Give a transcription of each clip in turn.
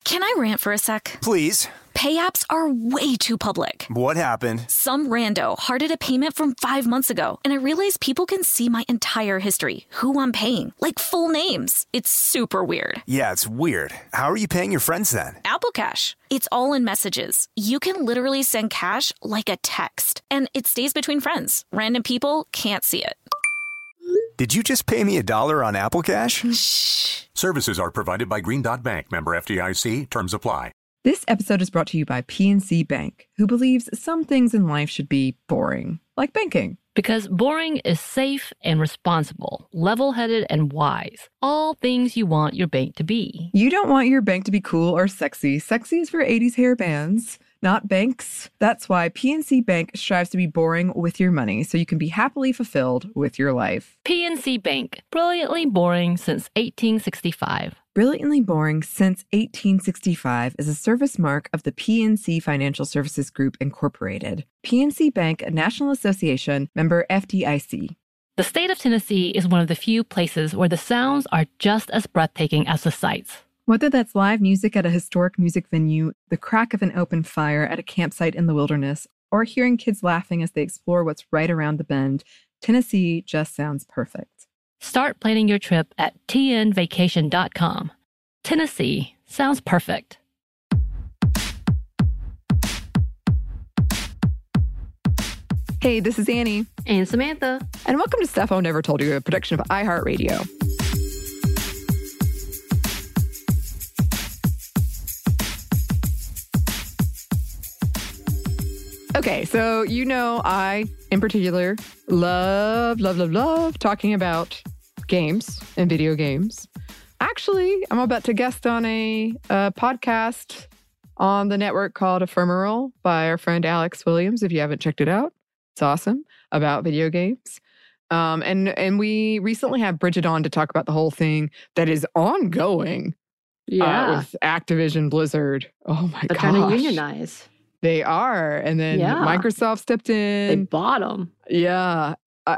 Can I rant for a sec? Please. Pay apps are way too public. What happened? Some rando hearted a payment from 5 months ago, and I realized people can see my entire history, who I'm paying, like full names. It's super weird. Yeah, it's weird. How are you paying your friends then? Apple Cash. It's all in messages. You can literally send cash like a text, and it stays between friends. Random people can't see it. Did you just pay me $1 on Apple Cash? Shh. Services are provided by Green Dot Bank. Member FDIC. Terms apply. This episode is brought to you by PNC Bank, who believes some things in life should be boring, like banking. Because boring is safe and responsible, level-headed and wise. All things you want your bank to be. You don't want your bank to be cool or sexy. Sexy is for 80s hair bands, not banks. That's why PNC Bank strives to be boring with your money so you can be happily fulfilled with your life. PNC Bank, brilliantly boring since 1865. Brilliantly Boring Since 1865 is a service mark of the PNC Financial Services Group, Incorporated. PNC Bank, a National Association, member FDIC. The state of Tennessee is one of the few places where the sounds are just as breathtaking as the sights. Whether that's live music at a historic music venue, the crack of an open fire at a campsite in the wilderness, or hearing kids laughing as they explore what's right around the bend, Tennessee just sounds perfect. Start planning your trip at tnvacation.com. Tennessee sounds perfect. Hey, this is Annie. And Samantha. And welcome to Stuff I Never Told You, a production of iHeartRadio. Okay, so you know I, in particular, love talking about games and video games. Actually, I'm about to guest on a podcast on the network called Ephemeral by our friend Alex Williams. If you haven't checked it out, it's awesome, about video games. And we recently had Bridget on to talk about the whole thing that is ongoing. With Activision Blizzard. Oh my gosh. They're trying to unionize. They are. And then Microsoft stepped in. They bought them. Yeah.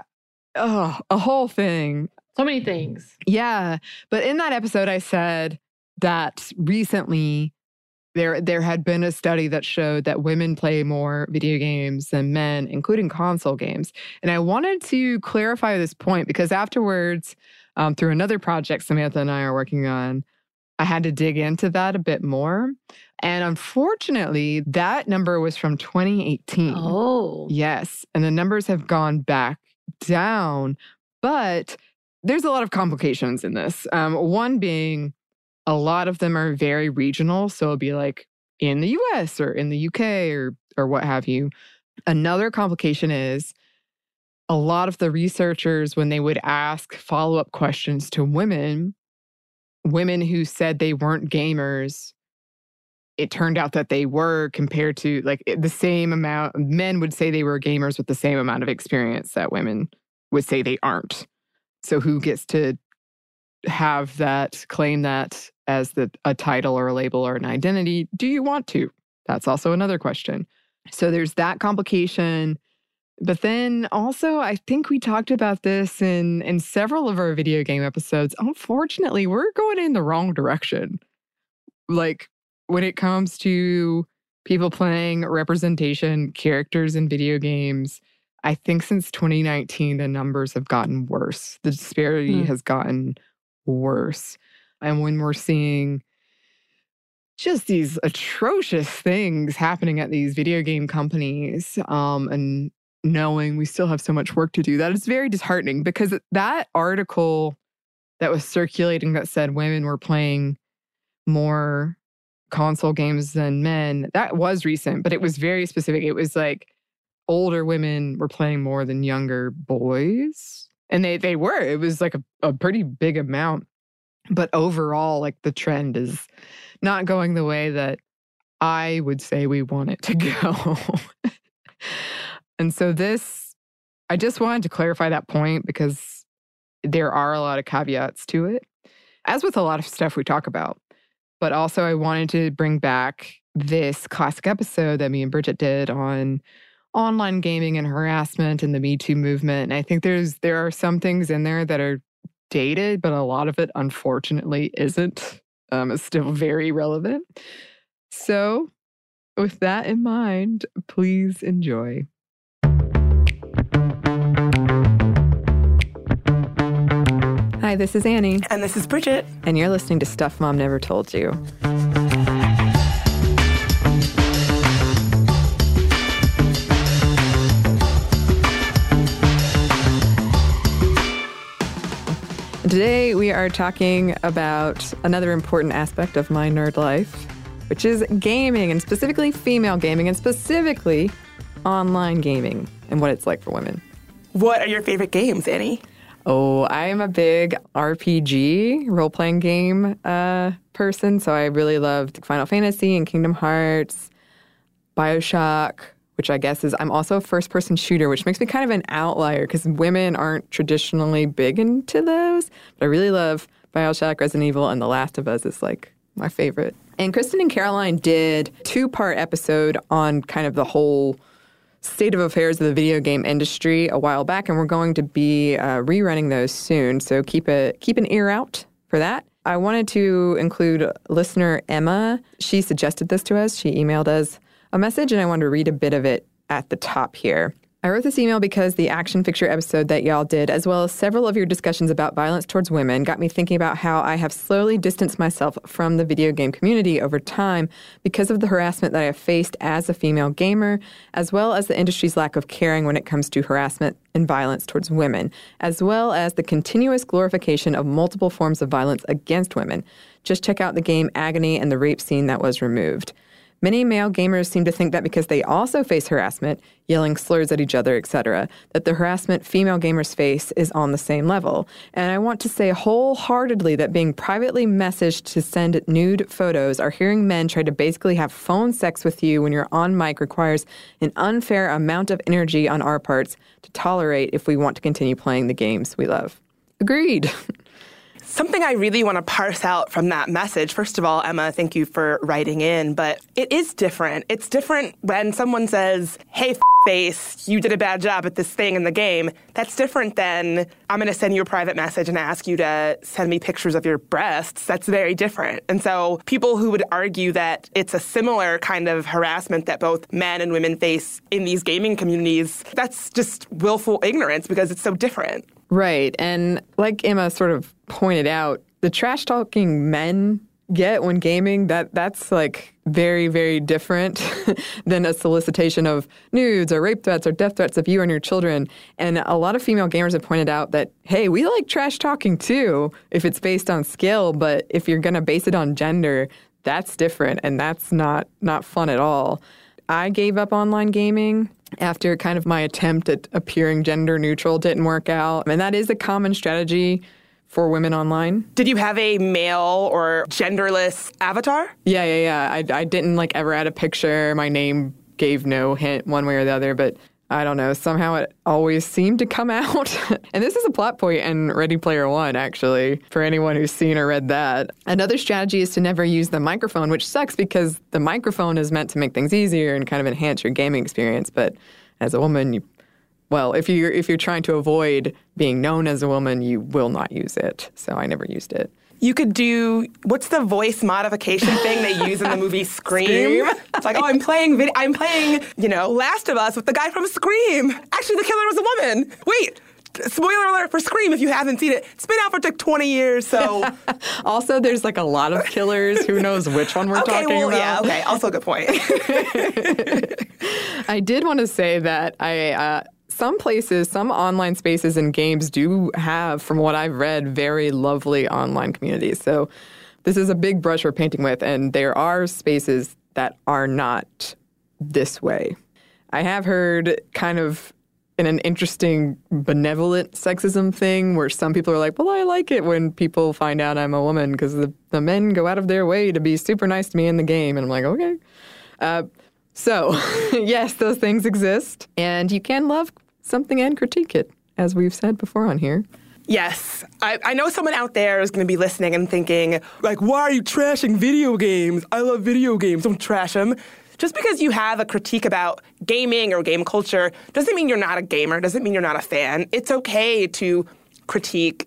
A whole thing. So many things. Yeah. But in that episode, I said that recently there had been a study that showed that women play more video games than men, including console games. And I wanted to clarify this point because afterwards, through another project Samantha and I are working on, I had to dig into that a bit more. And unfortunately, that number was from 2018. Oh. Yes. And the numbers have gone back down. But there's a lot of complications in this. One being a lot of them are very regional. So it'll be like in the US or in the UK or what have you. Another complication is a lot of the researchers, when they would ask follow-up questions to women who said they weren't gamers, it turned out that they were, compared to like the same amount. Men would say they were gamers with the same amount of experience that women would say they aren't. So who gets to have that, claim that as a title or a label or an identity? Do you want to? That's also another question. So there's that complication. But then also, I think we talked about this in several of our video game episodes. Unfortunately, we're going in the wrong direction. Like, when it comes to people playing representation characters in video games, I think since 2019, the numbers have gotten worse. The disparity has gotten worse. And when we're seeing just these atrocious things happening at these video game companies, and knowing we still have so much work to do, that is very disheartening, because that article that was circulating that said women were playing more console games than men, that was recent, but it was very specific. It was like older women were playing more than younger boys. And they were. It was like a pretty big amount. But overall, like, the trend is not going the way that I would say we want it to go. And so I just wanted to clarify that point, because there are a lot of caveats to it, as with a lot of stuff we talk about. But also, I wanted to bring back this classic episode that me and Bridget did on online gaming and harassment and the Me Too movement. And I think there are some things in there that are dated, but a lot of it, unfortunately, isn't. is still very relevant. So with that in mind, please enjoy. Hi, this is Annie. And this is Bridget. And you're listening to Stuff Mom Never Told You. Today we are talking about another important aspect of my nerd life, which is gaming, and specifically female gaming, and specifically online gaming, and what it's like for women. What are your favorite games, Annie? Oh, I am a big RPG, role-playing game person, so I really loved Final Fantasy and Kingdom Hearts, BioShock, which I guess is, I'm also a first-person shooter, which makes me kind of an outlier because women aren't traditionally big into those. But I really love BioShock, Resident Evil, and The Last of Us is like my favorite. And Kristen and Caroline did a 2-part episode on kind of the whole state of affairs of the video game industry a while back, and we're going to be rerunning those soon. So keep an ear out for that. I wanted to include listener Emma. She suggested this to us. She emailed us a message, and I wanted to read a bit of it at the top here. I wrote this email because the action picture episode that y'all did, as well as several of your discussions about violence towards women, got me thinking about how I have slowly distanced myself from the video game community over time because of the harassment that I have faced as a female gamer, as well as the industry's lack of caring when it comes to harassment and violence towards women, as well as the continuous glorification of multiple forms of violence against women. Just check out the game Agony and the rape scene that was removed. Many male gamers seem to think that because they also face harassment, yelling slurs at each other, etc., that the harassment female gamers face is on the same level. And I want to say wholeheartedly that being privately messaged to send nude photos or hearing men try to basically have phone sex with you when you're on mic requires an unfair amount of energy on our parts to tolerate if we want to continue playing the games we love. Agreed. Something I really want to parse out from that message. First of all, Emma, thank you for writing in, but it is different. It's different when someone says, hey, face, you did a bad job at this thing in the game. That's different than, I'm going to send you a private message and ask you to send me pictures of your breasts. That's very different. And so people who would argue that it's a similar kind of harassment that both men and women face in these gaming communities, that's just willful ignorance because it's so different. Right. And like Emma sort of pointed out, the trash talking men get when gaming, that's like very, very different than a solicitation of nudes or rape threats or death threats of you and your children. And a lot of female gamers have pointed out that, hey, we like trash talking too if it's based on skill, but if you're going to base it on gender, that's different and that's not fun at all. I gave up online gaming after kind of my attempt at appearing gender neutral didn't work out. And that is a common strategy for women online. Did you have a male or genderless avatar? Yeah. I didn't ever add a picture. My name gave no hint one way or the other, but I don't know. Somehow it always seemed to come out. And this is a plot point in Ready Player One, actually, for anyone who's seen or read that. Another strategy is to never use the microphone, which sucks because the microphone is meant to make things easier and kind of enhance your gaming experience. But as a woman, if you're trying to avoid being known as a woman, you will not use it. So I never used it. You could do, what's the voice modification thing they use in the movie Scream? It's like, I'm playing, Last of Us with the guy from Scream. Actually, the killer was a woman. Wait, spoiler alert for Scream if you haven't seen it. It's been out for 20 years, so. Also, there's a lot of killers. Who knows which one we're talking about? Yeah, okay. Also a good point. I did want to say that some places, some online spaces and games do have, from what I've read, very lovely online communities. So this is a big brush we're painting with, and there are spaces that are not this way. I have heard kind of in an interesting benevolent sexism thing where some people are like, well, I like it when people find out I'm a woman because the men go out of their way to be super nice to me in the game. And I'm like, okay. So, yes, those things exist, and you can love something and critique it, as we've said before on here. Yes. I know someone out there is going to be listening and thinking, why are you trashing video games? I love video games. Don't trash them. Just because you have a critique about gaming or game culture doesn't mean you're not a gamer, doesn't mean you're not a fan. It's okay to critique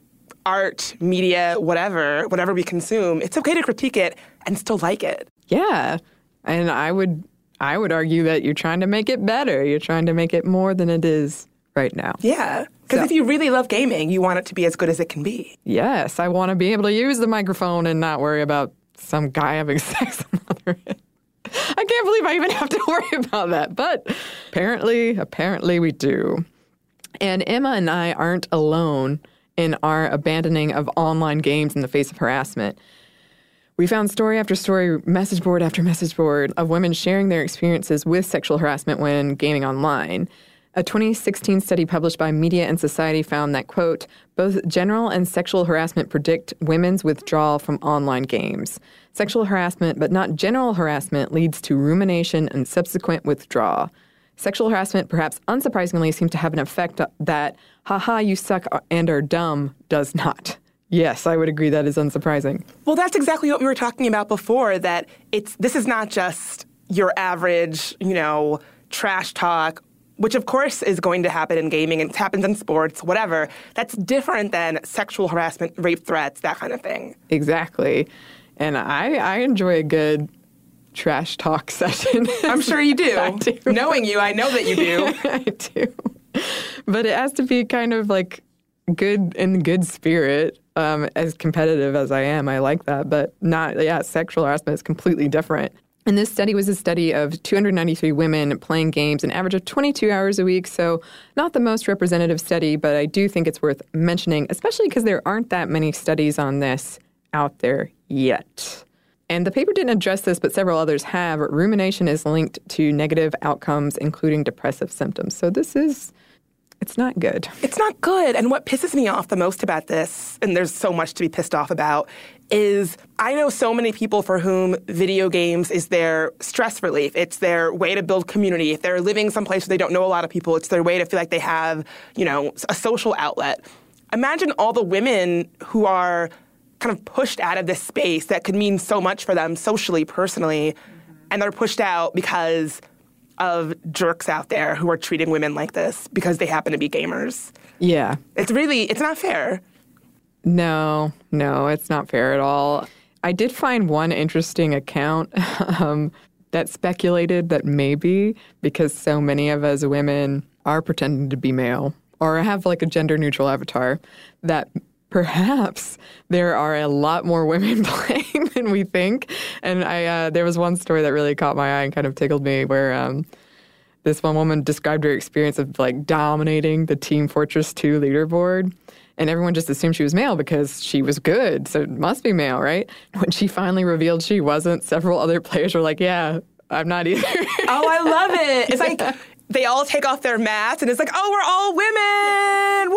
art, media, whatever we consume, it's okay to critique it and still like it. Yeah. And I would argue that you're trying to make it better. You're trying to make it more than it is right now. Yeah. Because if you really love gaming, you want it to be as good as it can be. Yes. I want to be able to use the microphone and not worry about some guy having sex on the other end. I can't believe I even have to worry about that. But apparently we do. And Emma and I aren't alone in our abandoning of online games in the face of harassment. We found story after story, message board after message board of women sharing their experiences with sexual harassment when gaming online. A 2016 study published by Media and Society found that, quote, both general and sexual harassment predict women's withdrawal from online games. Sexual harassment, but not general harassment, leads to rumination and subsequent withdrawal. Sexual harassment, perhaps unsurprisingly, seems to have an effect that, haha, you suck and are dumb, does not. Yes, I would agree that is unsurprising. Well, that's exactly what we were talking about before, that this is not just your average, trash talk, which of course is going to happen in gaming, and it happens in sports, whatever. That's different than sexual harassment, rape threats, that kind of thing. Exactly. And I enjoy a good trash talk session. I'm sure you do. I do. Knowing you, I know that you do. I do. But it has to be kind of like good in good spirit. As competitive as I am, I like that. But sexual harassment is completely different. And this study was a study of 293 women playing games, an average of 22 hours a week. So not the most representative study, but I do think it's worth mentioning, especially because there aren't that many studies on this out there yet. And the paper didn't address this, but several others have. Rumination is linked to negative outcomes, including depressive symptoms. So it's not good. It's not good. And what pisses me off the most about this, and there's so much to be pissed off about, is I know so many people for whom video games is their stress relief. It's their way to build community. If they're living someplace where they don't know a lot of people, it's their way to feel like they have, a social outlet. Imagine all the women who are kind of pushed out of this space that could mean so much for them socially, personally, and they're pushed out because of jerks out there who are treating women like this because they happen to be gamers. Yeah. It's not fair. No, it's not fair at all. I did find one interesting account that speculated that maybe because so many of us women are pretending to be male or have like a gender-neutral avatar, that perhaps there are a lot more women playing than we think. And there was one story that really caught my eye and kind of tickled me where this one woman described her experience of like dominating the Team Fortress 2 leaderboard. And everyone just assumed she was male because she was good, so it must be male, right? When she finally revealed she wasn't, several other players were like, yeah, I'm not either. Oh, I love it. It's like they all take off their masks, and it's like, oh, we're all women.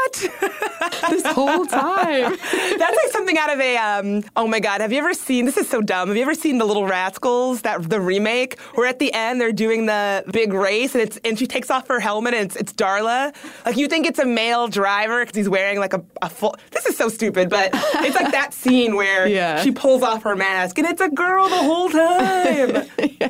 What? This whole time. That's like something out of a, oh my God, have you ever seen, this is so dumb, have you ever seen The Little Rascals, the remake, where at the end they're doing the big race, and she takes off her helmet, and it's Darla? Like, you think it's a male driver because he's wearing like a full, this is so stupid, but it's like that scene where she pulls off her mask, and it's a girl the whole time. Yes.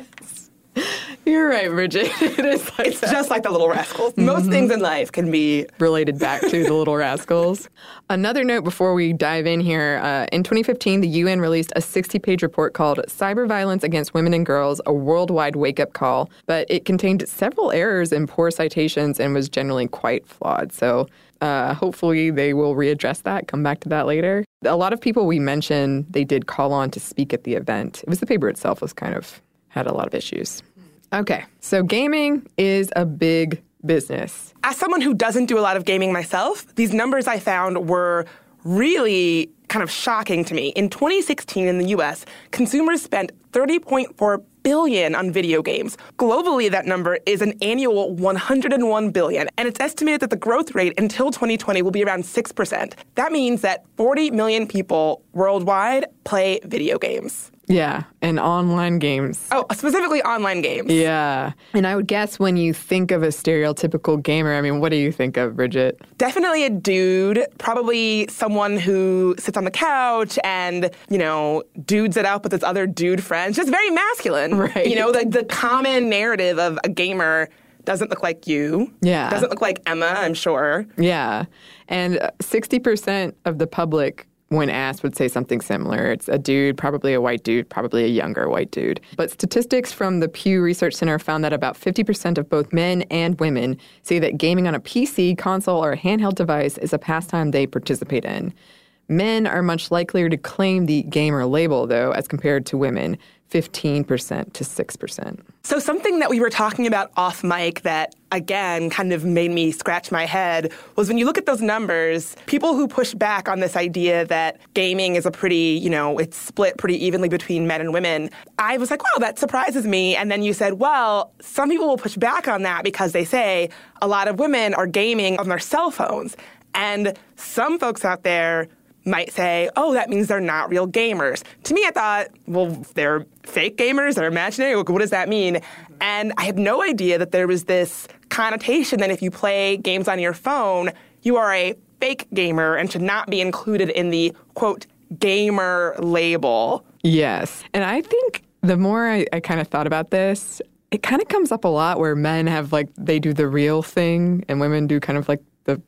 You're right, Bridget. It's just like The Little Rascals. Most things in life can be related back to The Little Rascals. Another note before we dive in here. In 2015, the UN released a 60-page report called Cyber Violence Against Women and Girls, a Worldwide Wake-Up Call. But it contained several errors and poor citations and was generally quite flawed. So hopefully they will readdress that, come back to that later. A lot of people we mentioned, they did call on to speak at the event. It was the paper itself was kind of had a lot of issues. Okay, so gaming is a big business. As someone who doesn't do a lot of gaming myself, these numbers I found were really kind of shocking to me. In 2016 in the U.S., consumers spent $30.4 billion on video games. Globally, that number is an annual $101 billion, and it's estimated that the growth rate until 2020 will be around 6%. That means that 40 million people worldwide play video games. Yeah, and online games. Oh, specifically online games. Yeah. And I would guess when you think of a stereotypical gamer, I mean, what do you think of, Bridget? Definitely a dude, probably someone who sits on the couch and, dudes it out with his other dude friends. Just very masculine. Right. The common narrative of a gamer doesn't look like you. Yeah. Doesn't look like Emma, I'm sure. Yeah. And 60% of the public, when asked, would say something similar. It's a dude, probably a white dude, probably a younger white dude. But statistics from the Pew Research Center found that about 50% of both men and women say that gaming on a PC, console, or a handheld device is a pastime they participate in. Men are much likelier to claim the gamer label, though, as compared to women, 15% to 6%. So something that we were talking about off mic that, again, kind of made me scratch my head was when you look at those numbers, people who push back on this idea that gaming is a pretty, it's split pretty evenly between men and women, I was like, wow, that surprises me. And then you said, well, some people will push back on that because they say a lot of women are gaming on their cell phones. And some folks out there might say, oh, that means they're not real gamers. To me, I thought, well, they're fake gamers, they're imaginary. What does that mean? And I had no idea that there was this connotation that if you play games on your phone, you are a fake gamer and should not be included in the, quote, gamer label. Yes. And I think the more I kind of thought about this, it kind of comes up a lot where men have, they do the real thing and women do kind of the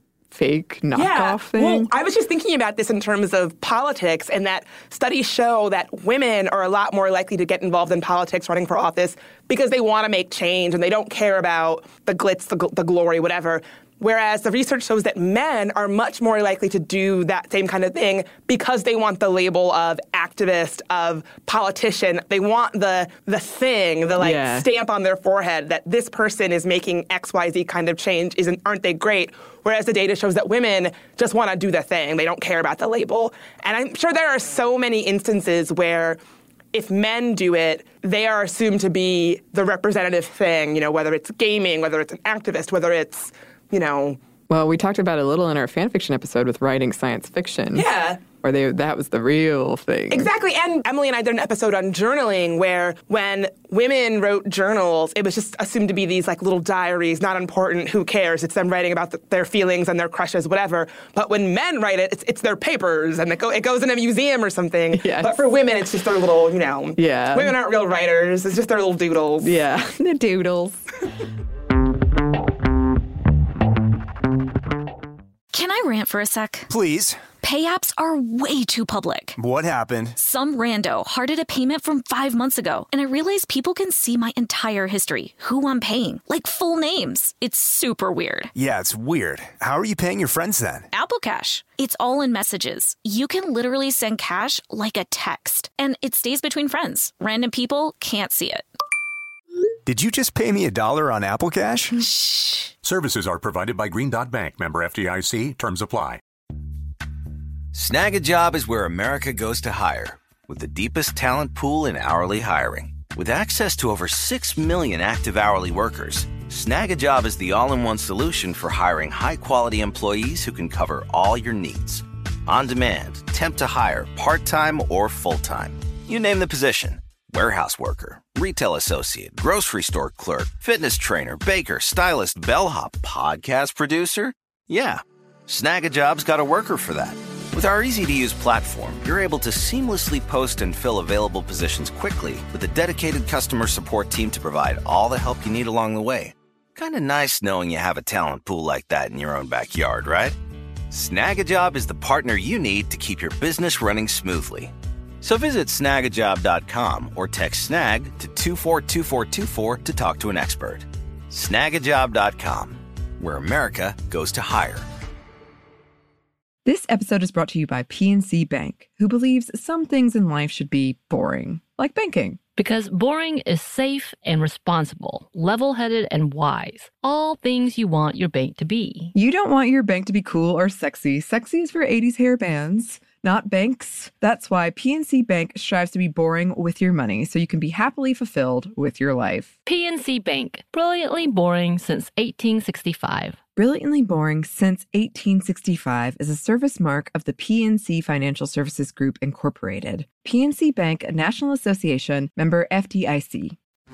fake knockoff thing. Well, I was just thinking about this in terms of politics, and that studies show that women are a lot more likely to get involved in politics, running for office, because they want to make change and they don't care about the glitz, the glory, whatever. Whereas the research shows that men are much more likely to do that same kind of thing because they want the label of activist, of politician. They want the thing, the stamp on their forehead that this person is making XYZ kind of change. Aren't they great? Whereas the data shows that women just want to do the thing. They don't care about the label. And I'm sure there are so many instances where if men do it, they are assumed to be the representative thing, whether it's gaming, whether it's an activist, whether it's Well, we talked about it a little in our fan fiction episode with writing science fiction. Yeah. Where that was the real thing. Exactly. And Emily and I did an episode on journaling where when women wrote journals, it was just assumed to be these little diaries, not important, who cares? It's them writing about their feelings and their crushes, whatever. But when men write it, it's their papers and it goes in a museum or something. Yes. But for women, it's just their little, Yeah. Women aren't real writers. It's just their little doodles. Yeah, the doodles. Can I rant for a sec? Please. Pay apps are way too public. What happened? Some rando hearted a payment from 5 months ago, and I realized people can see my entire history, who I'm paying, full names. It's super weird. Yeah, it's weird. How are you paying your friends then? Apple Cash. It's all in messages. You can literally send cash like a text, and it stays between friends. Random people can't see it. Did you just pay me $1 on Apple Cash? Shh. Services are provided by Green Dot Bank, member FDIC. Terms apply. Snag a Job is where America goes to hire, with the deepest talent pool in hourly hiring. With access to over 6 million active hourly workers, Snag a Job is the all-in-one solution for hiring high-quality employees who can cover all your needs. On demand, temp to hire, part-time or full-time. You name the position. Warehouse worker, retail associate, grocery store clerk, fitness trainer, baker, stylist, bellhop, podcast producer. Yeah, Snag a Job's got a worker for that. With our easy-to-use platform, you're able to seamlessly post and fill available positions quickly with a dedicated customer support team to provide all the help you need along the way. Kind of nice knowing you have a talent pool like that in your own backyard, right? Snag a Job is the partner you need to keep your business running smoothly. So visit snagajob.com or text snag to 242424 to talk to an expert. Snagajob.com, where America goes to hire. This episode is brought to you by PNC Bank, who believes some things in life should be boring, like banking. Because boring is safe and responsible, level-headed and wise. All things you want your bank to be. You don't want your bank to be cool or sexy. Sexy is for 80s hair bands, not banks. That's why PNC Bank strives to be boring with your money so you can be happily fulfilled with your life. PNC Bank, brilliantly boring since 1865. Brilliantly Boring Since 1865 is a service mark of the PNC Financial Services Group, Incorporated. PNC Bank, a National Association, member FDIC.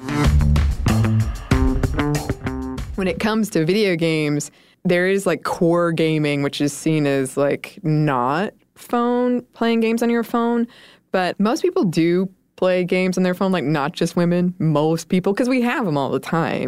When it comes to video games, there is core gaming, which is seen as not playing games on your phone. But most people do play games on their phone, not just women, most people, because we have them all the time.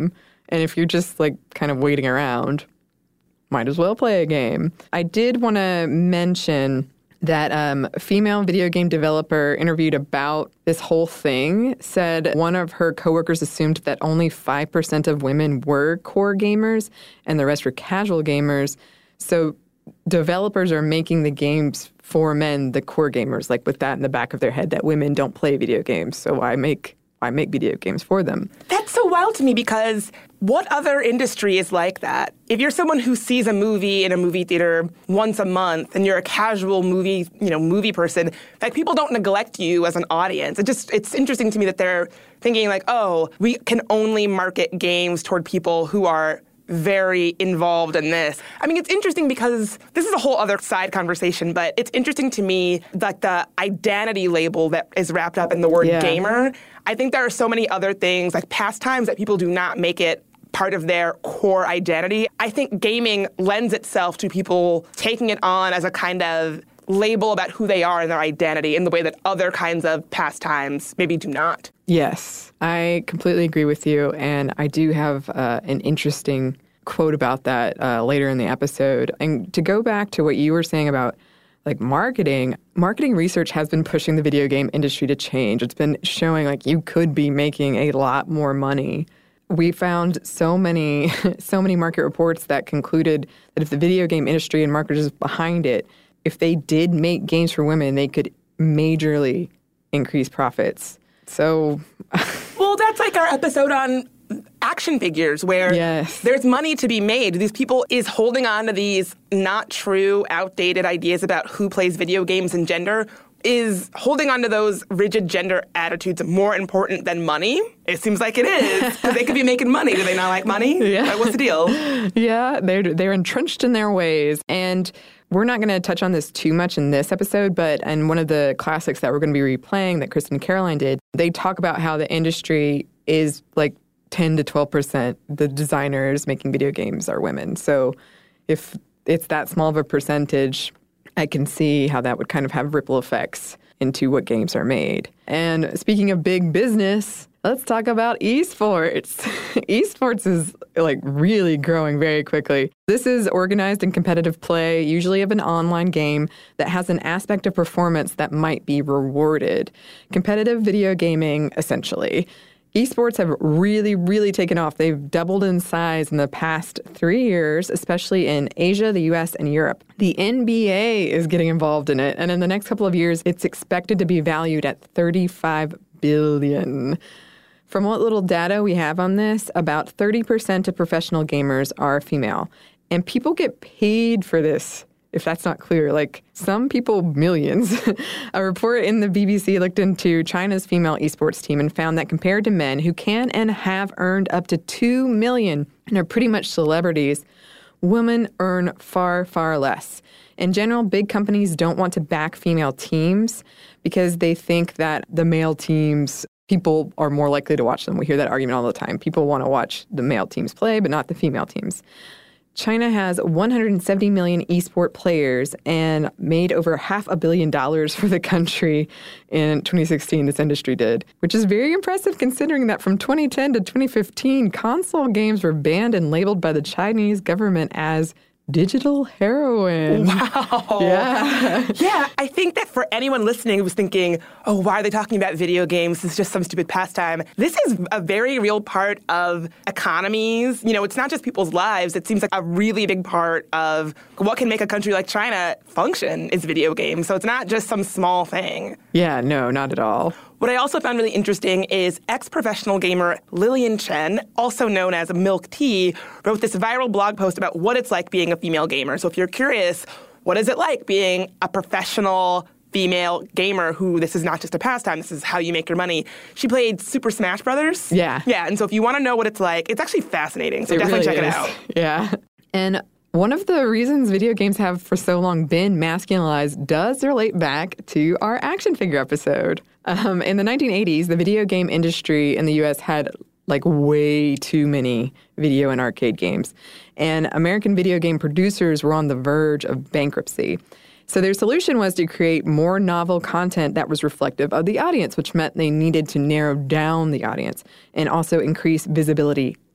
And if you're just like kind of waiting around, might as well play a game. I did want to mention that a female video game developer interviewed about this whole thing said one of her coworkers assumed that only 5% of women were core gamers and the rest were casual gamers. So developers are making the games for men, the core gamers, like with that in the back of their head that women don't play video games. So I make video games for them. That's so wild to me because what other industry is like that? If you're someone who sees a movie in a movie theater once a month and you're a casual movie person, like people don't neglect you as an audience. It's interesting to me that they're thinking like, oh, we can only market games toward people who are very involved in this. I mean, it's interesting because this is a whole other side conversation, but it's interesting to me that the identity label that is wrapped up in the word gamer. I think there are so many other things like pastimes that people do not make it part of their core identity. I think gaming lends itself to people taking it on as a kind of label about who they are and their identity in the way that other kinds of pastimes maybe do not. Yes, I completely agree with you. And I do have an interesting quote about that later in the episode. And to go back to what you were saying about like marketing research has been pushing the video game industry to change. It's been showing like you could be making a lot more money. We found so many market reports that concluded that if the video game industry and marketers behind it, if they did make games for women, they could majorly increase profits. So, well, that's like our episode on action figures where there's money to be made. These people is holding on to these not true, outdated ideas about who plays video games and gender. Is holding on to those rigid gender attitudes more important than money? It seems like it is, because they could be making money. Do they not like money? Yeah. What's the deal? Yeah, they're entrenched in their ways. And we're not going to touch on this too much in this episode, but in one of the classics that we're going to be replaying that Kristen and Caroline did, they talk about how the industry is like 10 to 12%. The designers making video games are women. So if it's that small of a percentage, I can see how that would kind of have ripple effects into what games are made. And speaking of big business, let's talk about esports. Esports is like really growing very quickly. This is organized and competitive play, usually of an online game that has an aspect of performance that might be rewarded. Competitive video gaming, essentially. Esports have really, really taken off. They've doubled in size in the past 3 years, especially in Asia, the US, and Europe. The NBA is getting involved in it, and in the next couple of years, it's expected to be valued at $35 billion. From what little data we have on this, about 30% of professional gamers are female, and people get paid for this. If that's not clear, like some people, millions. A report in the BBC looked into China's female esports team and found that compared to men who can and have earned up to $2 million and are pretty much celebrities, women earn far, far less. In general, big companies don't want to back female teams because they think that the male teams, people are more likely to watch them. We hear that argument all the time. People want to watch the male teams play, but not the female teams. China has 170 million esport players and made over $500 million for the country in 2016, this industry did, which is very impressive considering that from 2010 to 2015, console games were banned and labeled by the Chinese government as digital heroin. Wow. Yeah. Yeah, I think that for anyone listening who's thinking, oh, why are they talking about video games? This is just some stupid pastime. This is a very real part of economies. You know, it's not just people's lives. It seems like a really big part of what can make a country like China function is video games. So it's not just some small thing. Yeah, no, not at all. What I also found really interesting is ex-professional gamer Lillian Chen, also known as Milk Tea, wrote this viral blog post about what it's like being a female gamer. So if you're curious, what is it like being a professional female gamer who this is not just a pastime, this is how you make your money. She played Super Smash Brothers. Yeah. Yeah, and so if you want to know what it's like, it's actually fascinating. So definitely check it out. Yeah. And one of the reasons video games have for so long been masculinized does relate back to our action figure episode. In the 1980s, the video game industry in the U.S. had like way too many video and arcade games. And American video game producers were on the verge of bankruptcy. So their solution was to create more novel content that was reflective of the audience, which meant they needed to narrow down the audience and also increase visibility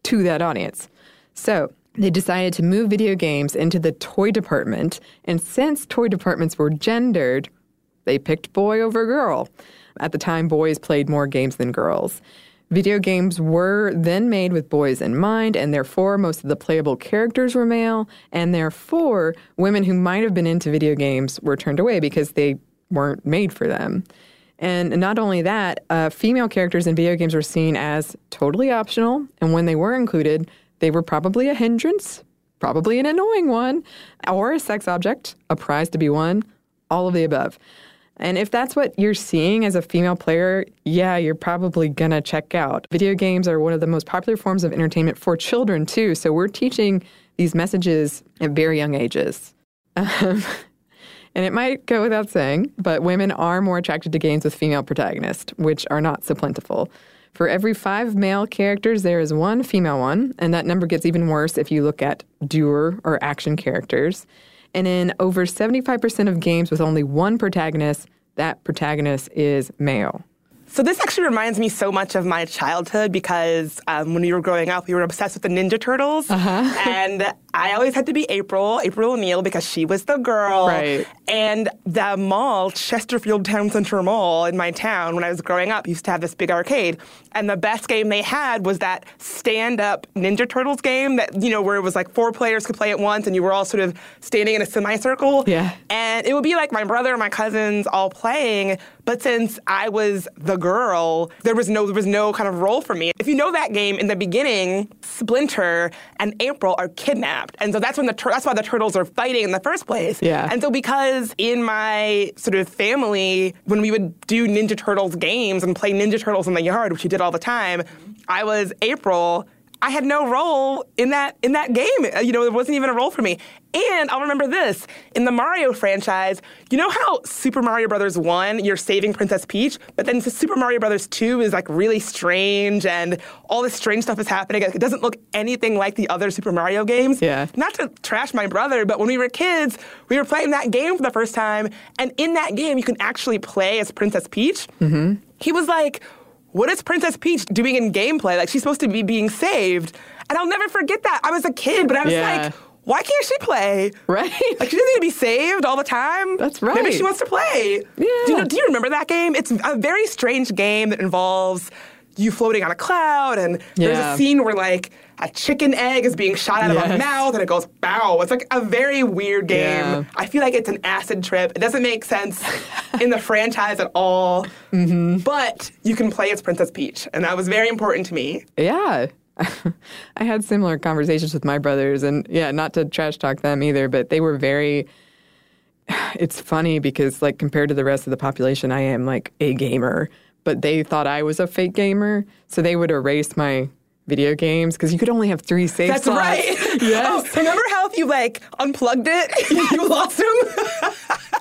to that audience. So they decided to move video games into the toy department. And since toy departments were gendered, they picked boy over girl. At the time, boys played more games than girls. Video games were then made with boys in mind, and therefore most of the playable characters were male, and therefore women who might have been into video games were turned away because they weren't made for them. And not only that, female characters in video games were seen as totally optional, and when they were included, they were probably a hindrance, probably an annoying one, or a sex object, a prize to be won, all of the above. And if that's what you're seeing as a female player, yeah, you're probably going to check out. Video games are one of the most popular forms of entertainment for children, too. So we're teaching these messages at very young ages. And it might go without saying, but women are more attracted to games with female protagonists, which are not so plentiful. For every 5 male characters, there is 1 female one, and that number gets even worse if you look at doer or action characters. And in over 75% of games with only 1 protagonist, that protagonist is male. So this actually reminds me so much of my childhood because when we were growing up, we were obsessed with the Ninja Turtles. And I always had to be April O'Neil, because she was the girl. Right. And the mall, Chesterfield Town Center Mall in my town, when I was growing up, used to have this big arcade. And the best game they had was that stand-up Ninja Turtles game that, where it was like 4 players could play at once and you were all sort of standing in a semicircle. Yeah. And it would be like my brother and my cousins all playing. But since I was the girl, there was no kind of role for me. If you know that game, in the beginning, Splinter and April are kidnapped. And so that's why the turtles are fighting in the first place. Yeah. And so because in my sort of family, when we would do Ninja Turtles games and play Ninja Turtles in the yard, which we did all the time, I was April. I had no role in that game. There wasn't even a role for me. And I'll remember this. In the Mario franchise, you know how Super Mario Bros. 1, you're saving Princess Peach, but then Super Mario Bros. 2 is like really strange and all this strange stuff is happening. It doesn't look anything like the other Super Mario games. Yeah. Not to trash my brother, but when we were kids, we were playing that game for the first time, and in that game, you can actually play as Princess Peach. Mm-hmm. He was like, what is Princess Peach doing in gameplay? Like, she's supposed to be being saved. And I'll never forget that. I was a kid, but I was like, why can't she play? Right. Like, she doesn't need to be saved all the time. That's right. Maybe she wants to play. Yeah. Do you remember that game? It's a very strange game that involves you floating on a cloud, and there's a scene where, like, a chicken egg is being shot out of a mouth, and it goes, bow. It's like a very weird game. Yeah. I feel like it's an acid trip. It doesn't make sense in the franchise at all. Mm-hmm. But you can play as Princess Peach, and that was very important to me. Yeah. I had similar conversations with my brothers, and not to trash talk them either, but they were very... It's funny because, like, compared to the rest of the population, I am, like, a gamer, but they thought I was a fake gamer, so they would erase my video games because you could only have 3 save slots. That's right. Yes. Oh, remember how if you, like, unplugged it, you lost them?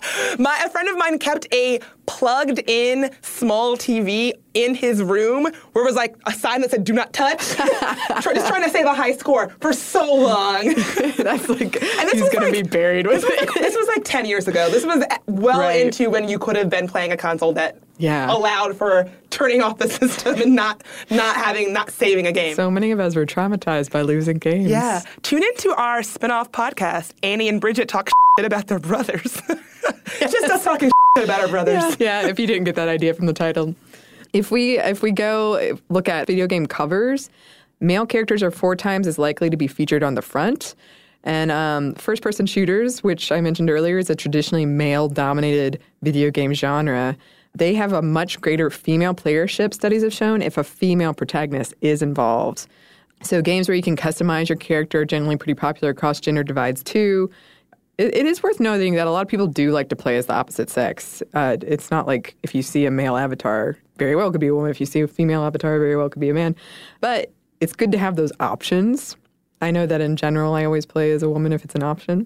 A friend of mine kept a plugged-in small TV in his room where it was like a sign that said, do not touch. Just trying to save a high score for so long. That's like, he's going to be buried with it. This was like 10 years ago. This was well into when you could have been playing a console that allowed for turning off the system and not saving a game. So many of us were traumatized by losing games. Yeah. Tune into our spin-off podcast, Annie and Bridget Talk Shit About Their Brothers. Just us talking shit about our brothers. Yeah, if you didn't get that idea from the title. If we go look at video game covers, male characters are 4 times as likely to be featured on the front. And first-person shooters, which I mentioned earlier, is a traditionally male-dominated video game genre. They have a much greater female playership, studies have shown, if a female protagonist is involved. So games where you can customize your character are generally pretty popular across gender divides, too. It is worth noting that a lot of people do like to play as the opposite sex. It's not like if you see a male avatar, very well could be a woman. If you see a female avatar, very well could be a man. But it's good to have those options. I know that in general, I always play as a woman if it's an option.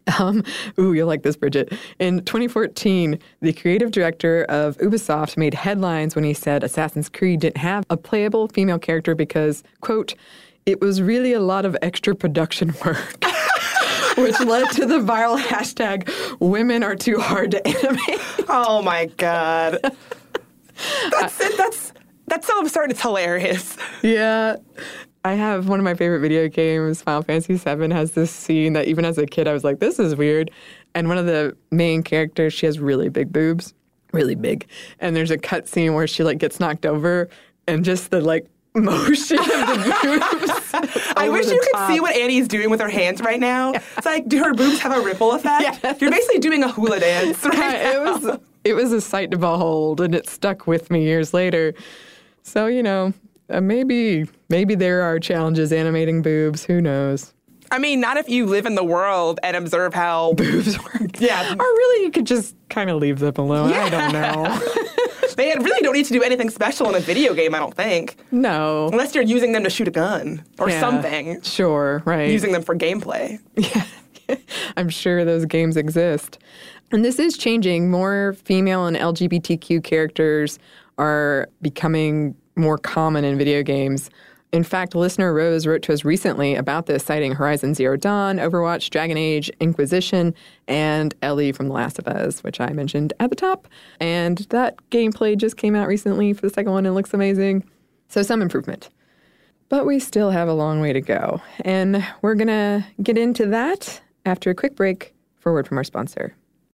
You'll like this, Bridget. In 2014, the creative director of Ubisoft made headlines when he said Assassin's Creed didn't have a playable female character because, quote, it was really a lot of extra production work. Which led to the viral hashtag, women are too hard to animate. Oh, my God. That's so absurd. It's hilarious. Yeah. I have one of my favorite video games, Final Fantasy VII, has this scene that even as a kid I was like, this is weird. And one of the main characters, she has really big boobs, really big. And there's a cut scene where she like gets knocked over and just the like motion of the boobs. I wish you could see what Annie's doing with her hands right now. Yeah. It's like, do her boobs have a ripple effect? Yes. You're basically doing a hula dance right now. It was a sight to behold, and it stuck with me years later. So, you know, maybe there are challenges animating boobs. Who knows? I mean, not if you live in the world and observe how boobs work. Yeah. Or really, you could just kind of leave them alone. Yeah. I don't know. They really don't need to do anything special in a video game, I don't think. No. Unless you're using them to shoot a gun or something. Sure, right. Using them for gameplay. Yeah. I'm sure those games exist. And this is changing. More female and LGBTQ characters are becoming more common in video games. In fact, listener Rose wrote to us recently about this, citing Horizon Zero Dawn, Overwatch, Dragon Age, Inquisition, and Ellie from The Last of Us, which I mentioned at the top. And that gameplay just came out recently for the second one and looks amazing. So some improvement. But we still have a long way to go. And we're going to get into that after a quick break for a word from our sponsor.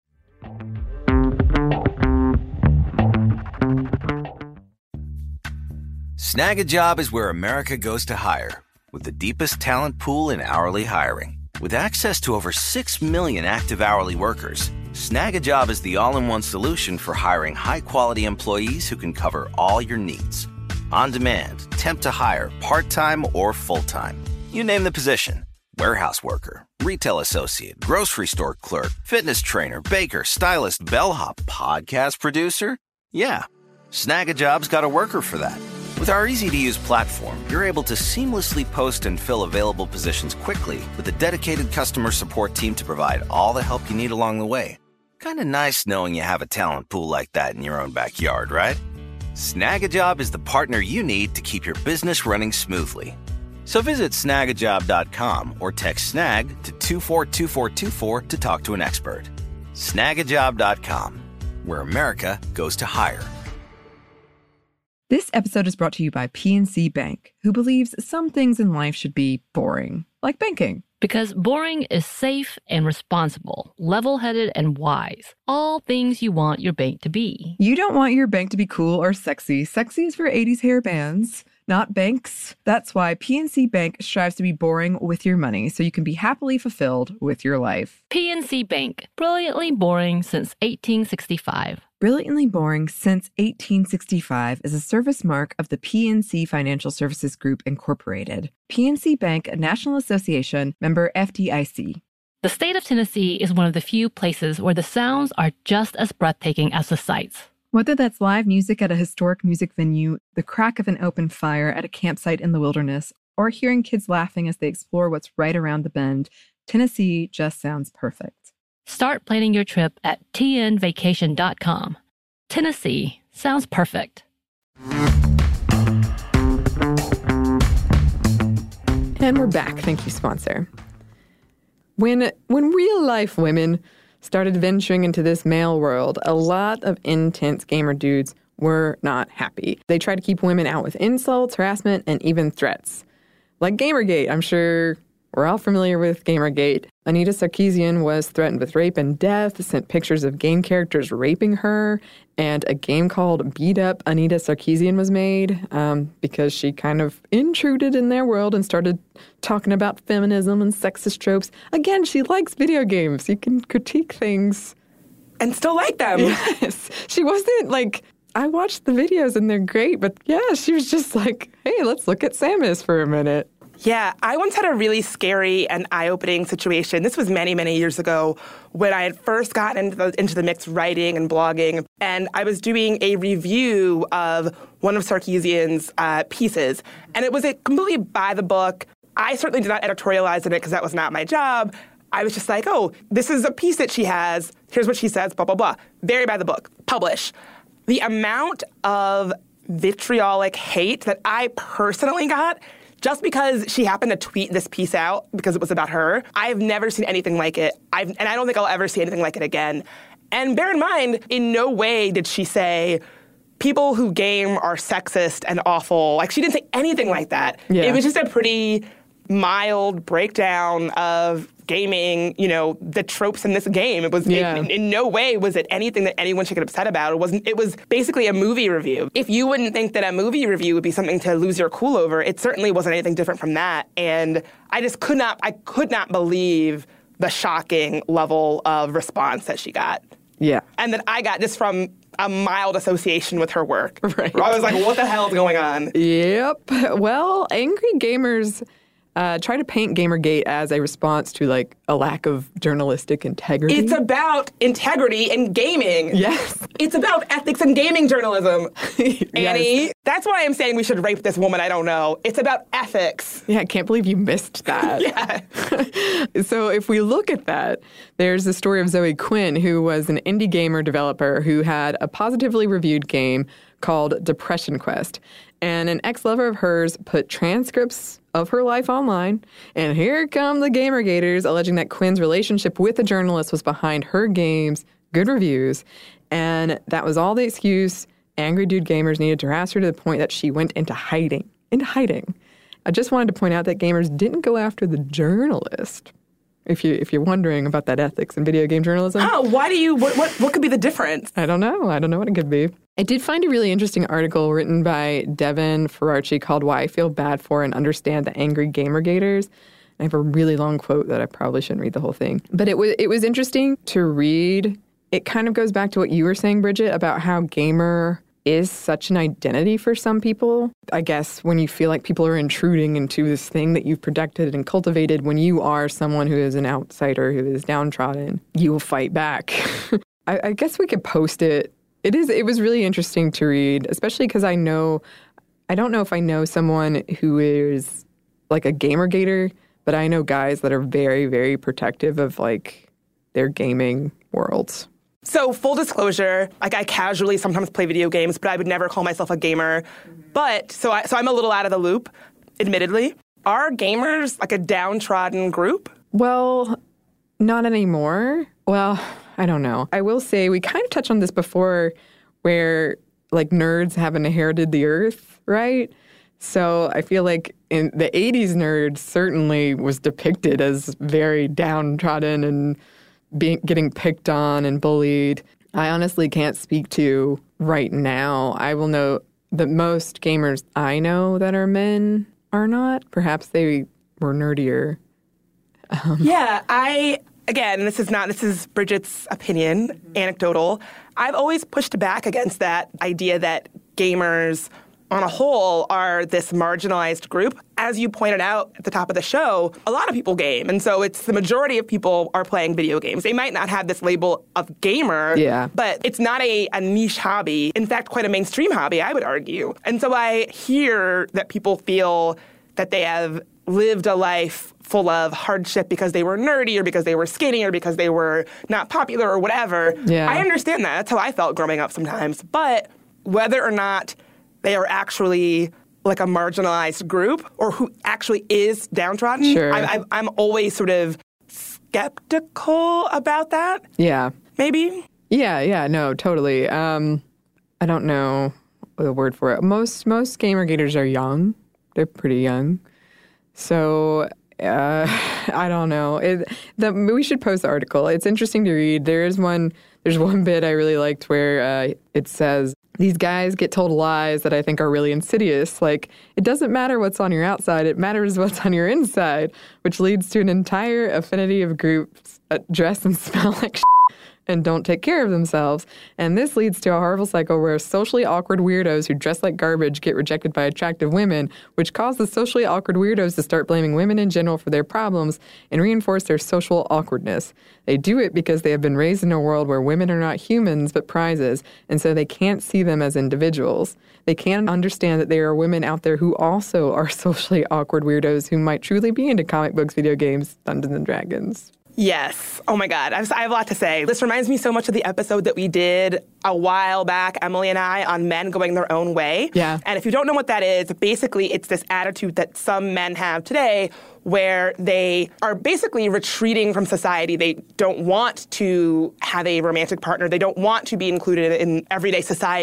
Snag a Job is where America goes to hire, with the deepest talent pool in hourly hiring. With access to over 6 million active hourly workers, Snag a Job is the all-in-one solution for hiring high-quality employees who can cover all your needs. On demand, temp to hire, part-time or full-time. You name the position. Warehouse worker, retail associate, grocery store clerk, fitness trainer, baker, stylist, bellhop, podcast producer. Yeah, Snag a Job's got a worker for that. With our easy-to-use platform, you're able to seamlessly post and fill available positions quickly with a dedicated customer support team to provide all the help you need along the way. Kind of nice knowing you have a talent pool like that in your own backyard, right? Snag a Job is the partner you need to keep your business running smoothly. So visit snagajob.com or text SNAG to 242424 to talk to an expert. Snagajob.com, where America goes to hire. This episode is brought to you by PNC Bank, who believes some things in life should be boring, like banking. Because boring is safe and responsible, level-headed and wise. All things you want your bank to be. You don't want your bank to be cool or sexy. Sexy is for 80s hair bands, not banks. That's why PNC Bank strives to be boring with your money so you can be happily fulfilled with your life. PNC Bank, brilliantly boring since 1865. Brilliantly Boring Since 1865 is a service mark of the PNC Financial Services Group, Incorporated. PNC Bank, a National Association, member FDIC. The state of Tennessee is one of the few places where the sounds are just as breathtaking as the sights. Whether that's live music at a historic music venue, the crack of an open fire at a campsite in the wilderness, or hearing kids laughing as they explore what's right around the bend, Tennessee just sounds perfect. Start planning your trip at tnvacation.com. Tennessee sounds perfect. And we're back. Thank you, sponsor. When real-life women started venturing into this male world, a lot of intense gamer dudes were not happy. They tried to keep women out with insults, harassment, and even threats. Like Gamergate, I'm sure we're all familiar with Gamergate. Anita Sarkeesian was threatened with rape and death, sent pictures of game characters raping her, and a game called Beat Up Anita Sarkeesian was made because she kind of intruded in their world and started talking about feminism and sexist tropes. Again, she likes video games. You can critique things. And still like them. Yes. She wasn't like, I watched the videos and they're great, but yeah, she was just like, hey, let's look at Samus for a minute. Yeah, I once had a really scary and eye-opening situation. This was many, many years ago when I had first gotten into the mix writing and blogging, and I was doing a review of one of Sarkeesian's pieces, and it was completely by the book. I certainly did not editorialize in it because that was not my job. I was just like, oh, this is a piece that she has. Here's what she says, blah, blah, blah. Very by the book. Publish. The amount of vitriolic hate that I personally got just because she happened to tweet this piece out because it was about her, I've never seen anything like it. And I don't think I'll ever see anything like it again. And bear in mind, in no way did she say, people who game are sexist and awful. Like, she didn't say anything like that. Yeah. It was just a pretty mild breakdown of gaming, the tropes in this game. It was in no way was it anything that anyone should get upset about. It was basically a movie review. If you wouldn't think that a movie review would be something to lose your cool over, it certainly wasn't anything different from that. And I just could not believe the shocking level of response that she got. Yeah. And that I got just from a mild association with her work. Right. I was like, what the hell is going on? Yep. Well, angry gamers try to paint Gamergate as a response to, like, a lack of journalistic integrity. It's about integrity in gaming. Yes. It's about ethics in gaming journalism, Annie. Yes. That's why I'm saying we should rape this woman. I don't know. It's about ethics. Yeah, I can't believe you missed that. Yeah. So if we look at that, there's the story of Zoe Quinn, who was an indie gamer developer who had a positively reviewed game called Depression Quest. And an ex-lover of hers put transcripts of her life online. And here come the Gamergaters alleging that Quinn's relationship with a journalist was behind her game's good reviews. And that was all the excuse angry dude gamers needed to harass her to the point that she went into hiding. I just wanted to point out that gamers didn't go after the journalist. If you're wondering about that ethics in video game journalism. Oh, why do you, what could be the difference? I don't know what it could be. I did find a really interesting article written by Devin Faraci called Why I Feel Bad For and Understand the Angry Gamergaters. I have a really long quote that I probably shouldn't read the whole thing. But it was interesting to read. It kind of goes back to what you were saying, Bridget, about how gamer is such an identity for some people. I guess when you feel like people are intruding into this thing that you've protected and cultivated, when you are someone who is an outsider, who is downtrodden, you will fight back. I guess we could post it. It was really interesting to read, especially because I don't know if I know someone who is like a Gamergater, but I know guys that are very, very protective of like their gaming worlds. So full disclosure, like I casually sometimes play video games, but I would never call myself a gamer. But so I'm a little out of the loop, admittedly. Are gamers like a downtrodden group? Well, not anymore. Well, I don't know. I will say we kind of touched on this before where like nerds haven't inherited the earth, right? So I feel like in the 80s nerds certainly was depicted as very downtrodden and getting picked on and bullied. I honestly can't speak to right now. I will note that most gamers I know that are men are not. Perhaps they were nerdier. Again, this is Bridget's opinion, anecdotal. I've always pushed back against that idea that gamers on a whole are this marginalized group. As you pointed out at the top of the show, a lot of people game. And so it's the majority of people are playing video games. They might not have this label of gamer, but it's not a niche hobby. In fact, quite a mainstream hobby, I would argue. And so I hear that people feel that they have lived a life full of hardship because they were nerdy or because they were skinny or because they were not popular or whatever. Yeah. I understand that. That's how I felt growing up sometimes. But whether or not they are actually like a marginalized group or who actually is downtrodden, sure. I'm always sort of skeptical about that. Yeah. Maybe? Yeah, no, totally. I don't know the word for it. Most Gamergaters are young. They're pretty young. So I don't know. We should post the article. It's interesting to read. There's one bit I really liked where it says, these guys get told lies that I think are really insidious. Like, it doesn't matter what's on your outside, it matters what's on your inside, which leads to an entire affinity of groups that dress and smell like and don't take care of themselves. And this leads to a horrible cycle where socially awkward weirdos who dress like garbage get rejected by attractive women, which causes socially awkward weirdos to start blaming women in general for their problems and reinforce their social awkwardness. They do it because they have been raised in a world where women are not humans but prizes, and so they can't see them as individuals. They can't understand that there are women out there who also are socially awkward weirdos who might truly be into comic books, video games, Dungeons and Dragons. Yes. Oh, my God. I have a lot to say. This reminds me so much of the episode that we did a while back, Emily and I, on men going their own way. Yeah. And if you don't know what that is, basically it's this attitude that some men have today where they are basically retreating from society. They don't want to have a romantic partner. They don't want to be included in everyday society.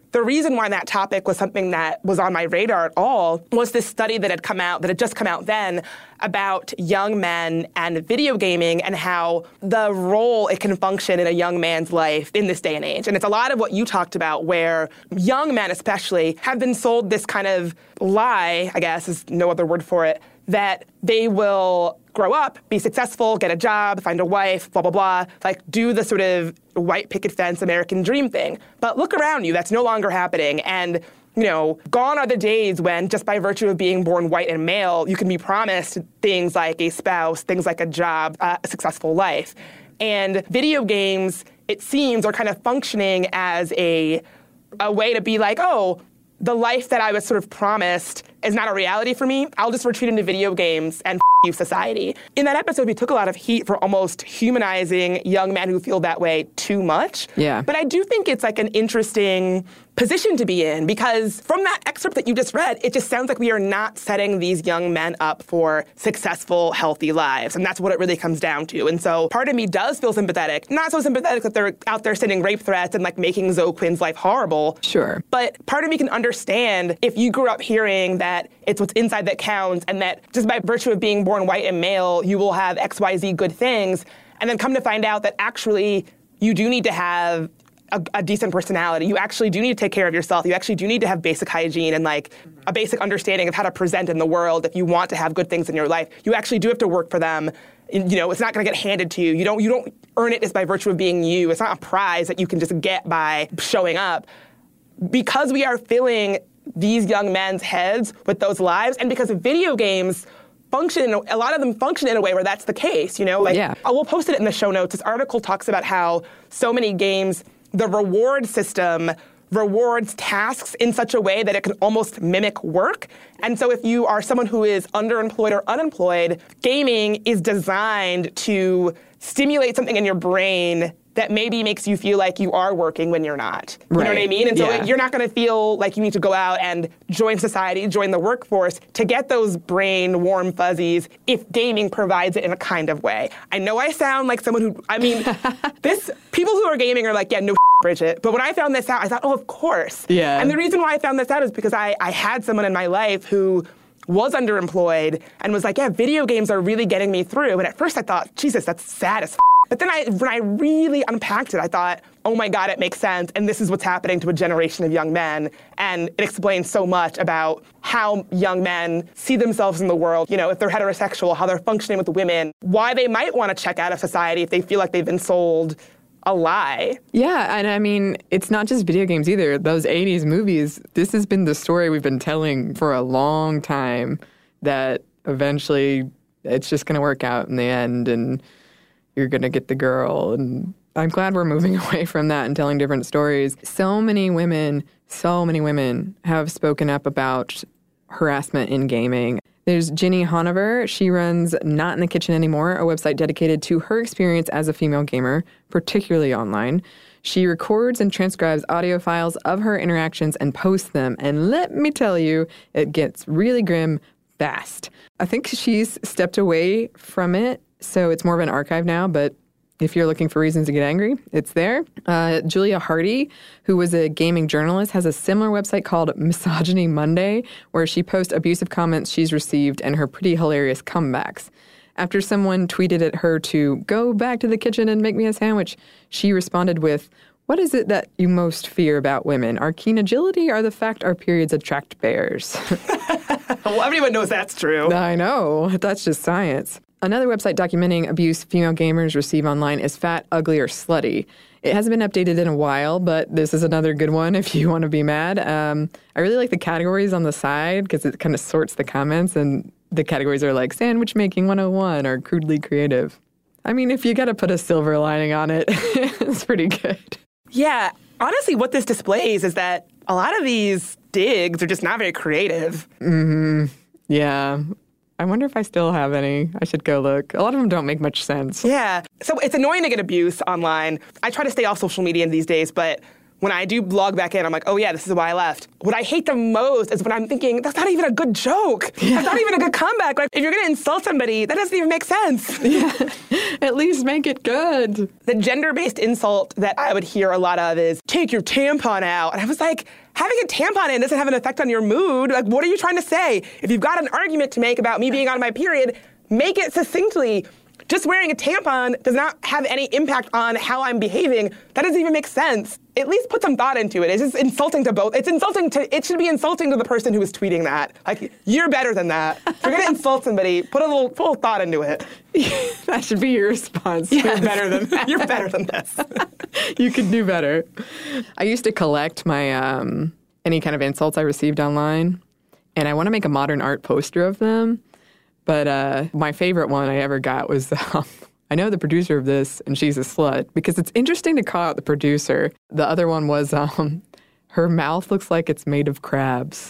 the reason why that topic was something that was on my radar at all was this study that had just come out then about young men and video gaming and how the role it can function in a young man's life in this day and age. And it's a lot of what you talked about, where young men especially have been sold this kind of lie, I guess is no other word for it, that they will grow up, be successful, get a job, find a wife, blah, blah, blah, like do the sort of white picket fence American dream thing. But look around you, that's no longer happening. And, you know, gone are the days when just by virtue of being born white and male, you can be promised things like a spouse, things like a job, a successful life. And video games, it seems, are kind of functioning as a way to be like, oh, the life that I was sort of promised is not a reality for me. I'll just retreat into video games and you, society. In that episode, we took a lot of heat for almost humanizing young men who feel that way too much. Yeah. But I do think it's like an interesting position to be in, because from that excerpt that you just read, it just sounds like we are not setting these young men up for successful, healthy lives. And that's what it really comes down to. And so part of me does feel sympathetic. Not so sympathetic that they're out there sending rape threats and like making Zoe Quinn's life horrible. Sure. But part of me can understand if you grew up hearing that it's what's inside that counts and that just by virtue of being born white and male, you will have XYZ good things, and then come to find out that actually you do need to have a decent personality. You actually do need to take care of yourself. You actually do need to have basic hygiene and like a basic understanding of how to present in the world if you want to have good things in your life. You actually do have to work for them. And, you know, it's not going to get handed to you. You don't earn it just by virtue of being you. It's not a prize that you can just get by showing up. Because we are filling these young men's heads with those lives, and because video games a lot of them function in a way where that's the case, you know? Like, yeah. We'll post it in the show notes. This article talks about how so many games, the reward system rewards tasks in such a way that it can almost mimic work. And so if you are someone who is underemployed or unemployed, gaming is designed to stimulate something in your brain that maybe makes you feel like you are working when you're not. You know what I mean? And so you're not going to feel like you need to go out and join society, join the workforce to get those brain warm fuzzies if gaming provides it in a kind of way. I know I sound like someone who, I mean, people who are gaming are like, yeah, no Bridget. But when I found this out, I thought, oh, of course. Yeah. And the reason why I found this out is because I had someone in my life who was underemployed and was like, yeah, video games are really getting me through. And at first I thought, Jesus, that's sad as But then when I really unpacked it, I thought, oh my God, it makes sense. And this is what's happening to a generation of young men. And it explains so much about how young men see themselves in the world. You know, if they're heterosexual, how they're functioning with women, why they might want to check out of society if they feel like they've been sold a lie. Yeah, and I mean, it's not just video games either. Those 80s movies, this has been the story we've been telling for a long time, that eventually it's just going to work out in the end and you're going to get the girl. And I'm glad we're moving away from that and telling different stories. So many women have spoken up about harassment in gaming. There's Ginny Honover. She runs Not in the Kitchen Anymore, a website dedicated to her experience as a female gamer, particularly online. She records and transcribes audio files of her interactions and posts them. And let me tell you, it gets really grim fast. I think she's stepped away from it, so it's more of an archive now, but if you're looking for reasons to get angry, it's there. Julia Hardy, who was a gaming journalist, has a similar website called Misogyny Monday, where she posts abusive comments she's received and her pretty hilarious comebacks. After someone tweeted at her to go back to the kitchen and make me a sandwich, she responded with, "What is it that you most fear about women? Our keen agility or the fact our periods attract bears?" Well, everyone knows that's true. I know. That's just science. Another website documenting abuse female gamers receive online is Fat, Ugly, or Slutty. It hasn't been updated in a while, but this is another good one if you want to be mad. I really like the categories on the side because it kind of sorts the comments, and the categories are like Sandwich Making 101 or Crudely Creative. I mean, if you got to put a silver lining on it, it's pretty good. Yeah. Honestly, what this displays is that a lot of these digs are just not very creative. Mm-hmm. Yeah. I wonder if I still have any. I should go look. A lot of them don't make much sense. Yeah. So it's annoying to get abuse online. I try to stay off social media these days, but when I do log back in, I'm like, oh yeah, this is why I left. What I hate the most is when I'm thinking, that's not even a good joke. That's not even a good comeback. Like, if you're going to insult somebody, that doesn't even make sense. Yeah. At least make it good. The gender-based insult that I would hear a lot of is, take your tampon out. And I was like, having a tampon in doesn't have an effect on your mood. Like, what are you trying to say? If you've got an argument to make about me being on my period, make it succinctly. Just wearing a tampon does not have any impact on how I'm behaving. That doesn't even make sense. At least put some thought into it. It's just insulting to both. It should be insulting to the person who is tweeting that. Like, you're better than that. If you're going to insult somebody, put a little thought into it. That should be your response. Yes. You're better than that. You're better than this. You could do better. I used to collect my any kind of insults I received online, and I want to make a modern art poster of them. But my favorite one I ever got was, I know the producer of this, and she's a slut, because it's interesting to call out the producer. The other one was, her mouth looks like it's made of crabs.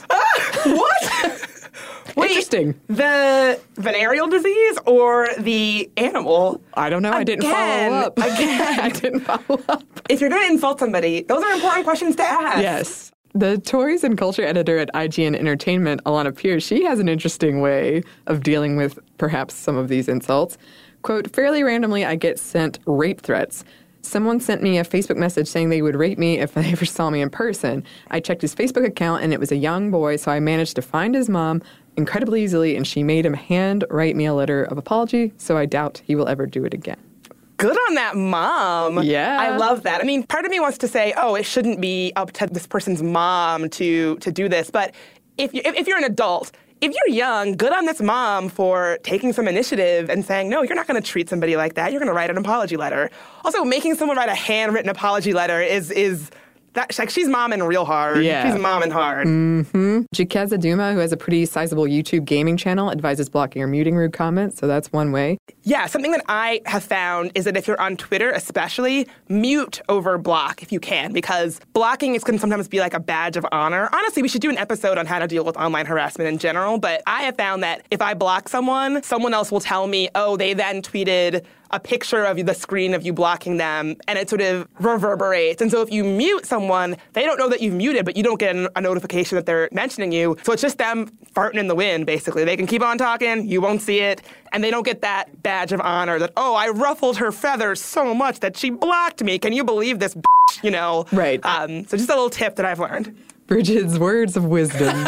What? Wait, interesting. The venereal disease or the animal? I don't know. I didn't follow up. Again. I didn't follow up. If you're going to insult somebody, those are important questions to ask. Yes. The toys and culture editor at IGN Entertainment, Alana Pierce, she has an interesting way of dealing with perhaps some of these insults. Quote, fairly randomly, I get sent rape threats. Someone sent me a Facebook message saying they would rape me if they ever saw me in person. I checked his Facebook account, and it was a young boy, so I managed to find his mom incredibly easily, and she made him hand write me a letter of apology, so I doubt he will ever do it again. Good on that mom. Yeah. I love that. I mean, part of me wants to say, oh, it shouldn't be up to this person's mom to do this. But if you're an adult, if you're young, good on this mom for taking some initiative and saying, no, you're not going to treat somebody like that. You're going to write an apology letter. Also, making someone write a handwritten apology letter is that, like, she's momming real hard. Yeah. She's momming hard. Mm-hmm. Jikeza Duma, who has a pretty sizable YouTube gaming channel, advises blocking or muting rude comments, so that's one way. Yeah, something that I have found is that if you're on Twitter especially, mute over block if you can, because blocking can sometimes be like a badge of honor. Honestly, we should do an episode on how to deal with online harassment in general, but I have found that if I block someone else will tell me, oh, they then tweeted a picture of the screen of you blocking them, and it sort of reverberates. And so if you mute someone, they don't know that you've muted, but you don't get a notification that they're mentioning you. So it's just them farting in the wind, basically. They can keep on talking, you won't see it, and they don't get that badge of honor that, oh, I ruffled her feathers so much that she blocked me. Can you believe this, bitch? You know? Right. So just a little tip that I've learned. Bridget's words of wisdom.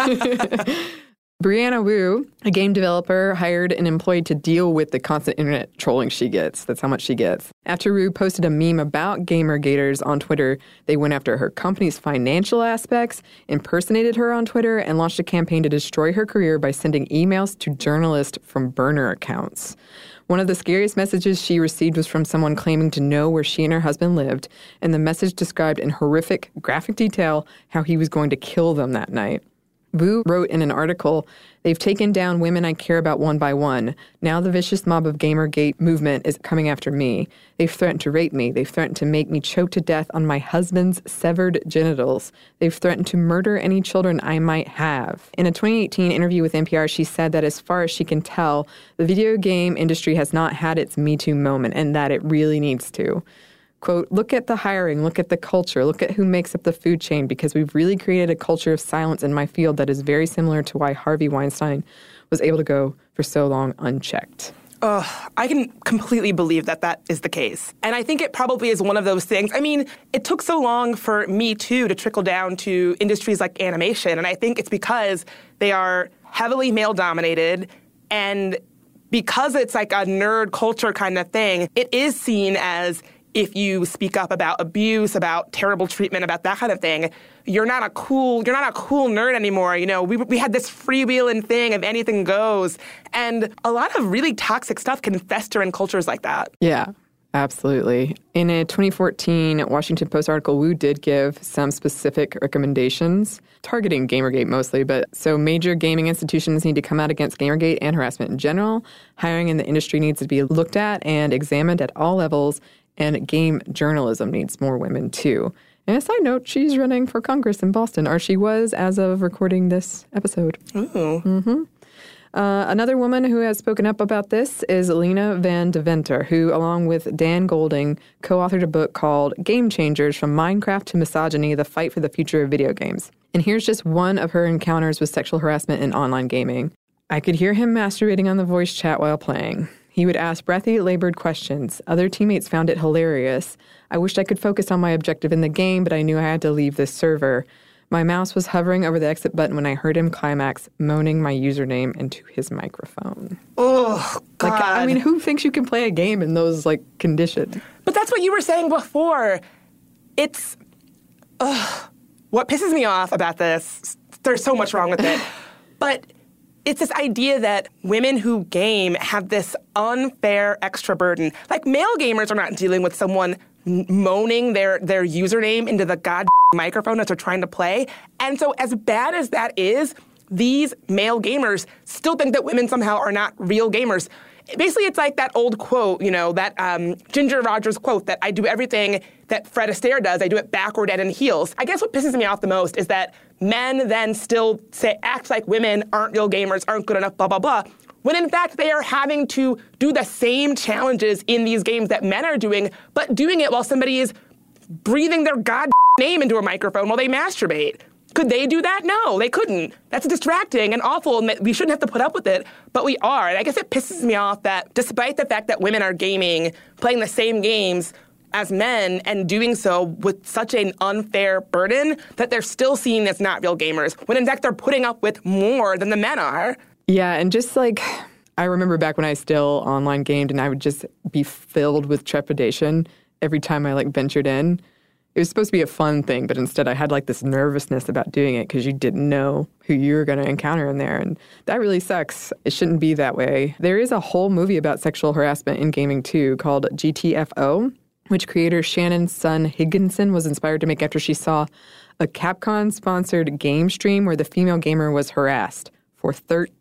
Brianna Wu, a game developer, hired an employee to deal with the constant internet trolling she gets. That's how much she gets. After Wu posted a meme about Gamergaters on Twitter, they went after her company's financial aspects, impersonated her on Twitter, and launched a campaign to destroy her career by sending emails to journalists from burner accounts. One of the scariest messages she received was from someone claiming to know where she and her husband lived, and the message described in horrific, graphic detail how he was going to kill them that night. Wu wrote in an article, they've taken down women I care about one by one. Now the vicious mob of Gamergate movement is coming after me. They've threatened to rape me. They've threatened to make me choke to death on my husband's severed genitals. They've threatened to murder any children I might have. In a 2018 interview with NPR, she said that as far as she can tell, the video game industry has not had its Me Too moment, and that it really needs to. Quote, look at the hiring, look at the culture, look at who makes up the food chain, because we've really created a culture of silence in my field that is very similar to why Harvey Weinstein was able to go for so long unchecked. I can completely believe that is the case. And I think it probably is one of those things. I mean, it took so long for Me Too to trickle down to industries like animation, and I think it's because they are heavily male-dominated, and because it's like a nerd culture kind of thing, it is seen as if you speak up about abuse, about terrible treatment, about that kind of thing, you're not a cool nerd anymore. You know, we had this freewheeling thing of anything goes. And a lot of really toxic stuff can fester in cultures like that. Yeah, absolutely. In a 2014 Washington Post article, Wu did give some specific recommendations, targeting Gamergate mostly, but so major gaming institutions need to come out against Gamergate and harassment in general. Hiring in the industry needs to be looked at and examined at all levels. And game journalism needs more women, too. And a side note, she's running for Congress in Boston, or she was as of recording this episode. Ooh. Mm-hmm. Another woman who has spoken up about this is Lena Van Deventer, who, along with Dan Golding, co-authored a book called Game Changers: From Minecraft to Misogyny, The Fight for the Future of Video Games. And here's just one of her encounters with sexual harassment in online gaming. I could hear him masturbating on the voice chat while playing. He would ask breathy, labored questions. Other teammates found it hilarious. I wished I could focus on my objective in the game, but I knew I had to leave this server. My mouse was hovering over the exit button when I heard him climax, moaning my username into his microphone. Oh, God. Like, I mean, who thinks you can play a game in those, conditions? But that's what you were saying before. It's... what pisses me off about this, there's so much wrong with it, but it's this idea that women who game have this unfair extra burden. Like, male gamers are not dealing with someone moaning their username into the microphone as they're trying to play. And so as bad as that is, these male gamers still think that women somehow are not real gamers. Basically, it's like that old quote, that Ginger Rogers quote that I do everything that Fred Astaire does, I do it backward and in heels. I guess what pisses me off the most is that men then still act like women aren't real gamers, aren't good enough, blah, blah, blah, when in fact they are having to do the same challenges in these games that men are doing, but doing it while somebody is breathing their name into a microphone while they masturbate. Could they do that? No, they couldn't. That's distracting and awful, and we shouldn't have to put up with it, but we are. And I guess it pisses me off that despite the fact that women are gaming, playing the same games as men, and doing so with such an unfair burden, that they're still seen as not real gamers, when in fact they're putting up with more than the men are. Yeah, and just I remember back when I still online gamed and I would just be filled with trepidation every time I ventured in. It was supposed to be a fun thing, but instead I had this nervousness about doing it because you didn't know who you were going to encounter in there. And that really sucks. It shouldn't be that way. There is a whole movie about sexual harassment in gaming too called GTFO, which creator Shannon Sun Higginson was inspired to make after she saw a Capcom-sponsored game stream where the female gamer was harassed for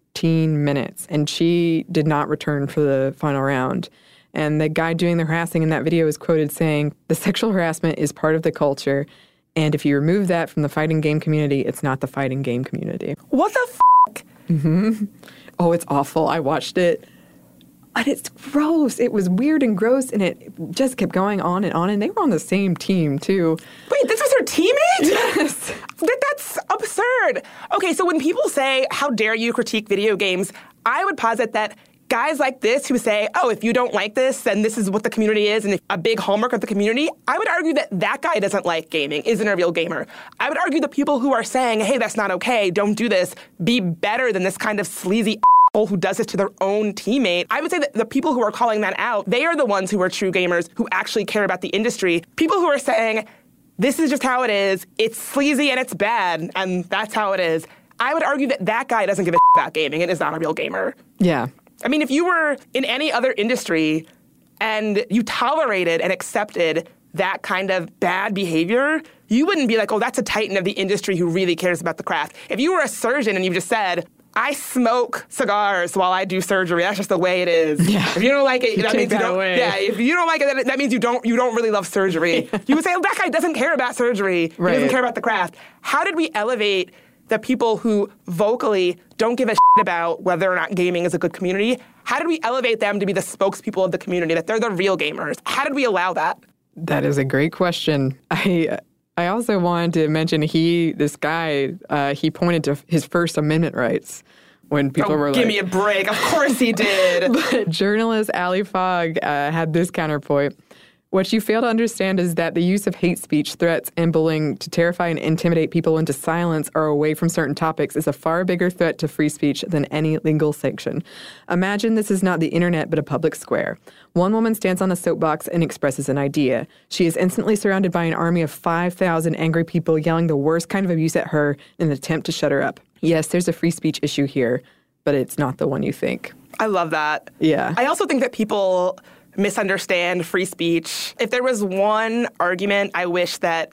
13 minutes. And she did not return for the final round. And the guy doing the harassing in that video is quoted saying, "The sexual harassment is part of the culture, and if you remove that from the fighting game community, it's not the fighting game community." What the f***? Mm-hmm. Oh, it's awful. I watched it, and it's gross. It was weird and gross, and it just kept going on, and they were on the same team, too. Wait, this was her teammate? Yes. That's absurd. Okay, so when people say, how dare you critique video games, I would posit that guys like this who say, oh, if you don't like this, then this is what the community is, and a big hallmark of the community, I would argue that that guy doesn't like gaming, isn't a real gamer. I would argue the people who are saying, hey, that's not okay, don't do this, be better than this kind of sleazy asshole who does this to their own teammate. I would say that the people who are calling that out, they are the ones who are true gamers, who actually care about the industry. People who are saying, this is just how it is, it's sleazy and it's bad, and that's how it is. I would argue that that guy doesn't give a about gaming and is not a real gamer. Yeah. I mean, if you were in any other industry and you tolerated and accepted that kind of bad behavior, you wouldn't be like, oh, that's a titan of the industry who really cares about the craft. If you were a surgeon and you just said, I smoke cigars while I do surgery, that's just the way it is. Yeah. If you don't like it, that means you don't. Away. Yeah, if you don't like it, that means you don't really love surgery. Yeah. You would say, oh, that guy doesn't care about surgery. Right. He doesn't care about the craft. How did we elevate the people who vocally don't give a shit about whether or not gaming is a good community? How did we elevate them to be the spokespeople of the community, that they're the real gamers? How did we allow that? That is a great question. I also wanted to mention this guy, he pointed to his First Amendment rights when people were like... give me a break. Of course he did. But journalist Ali Fogg had this counterpoint. What you fail to understand is that the use of hate speech, threats, and bullying to terrify and intimidate people into silence or away from certain topics is a far bigger threat to free speech than any legal sanction. Imagine this is not the internet but a public square. One woman stands on a soapbox and expresses an idea. She is instantly surrounded by an army of 5,000 angry people yelling the worst kind of abuse at her in an attempt to shut her up. Yes, there's a free speech issue here, but it's not the one you think. I love that. Yeah. I also think that people misunderstand free speech. If there was one argument I wish that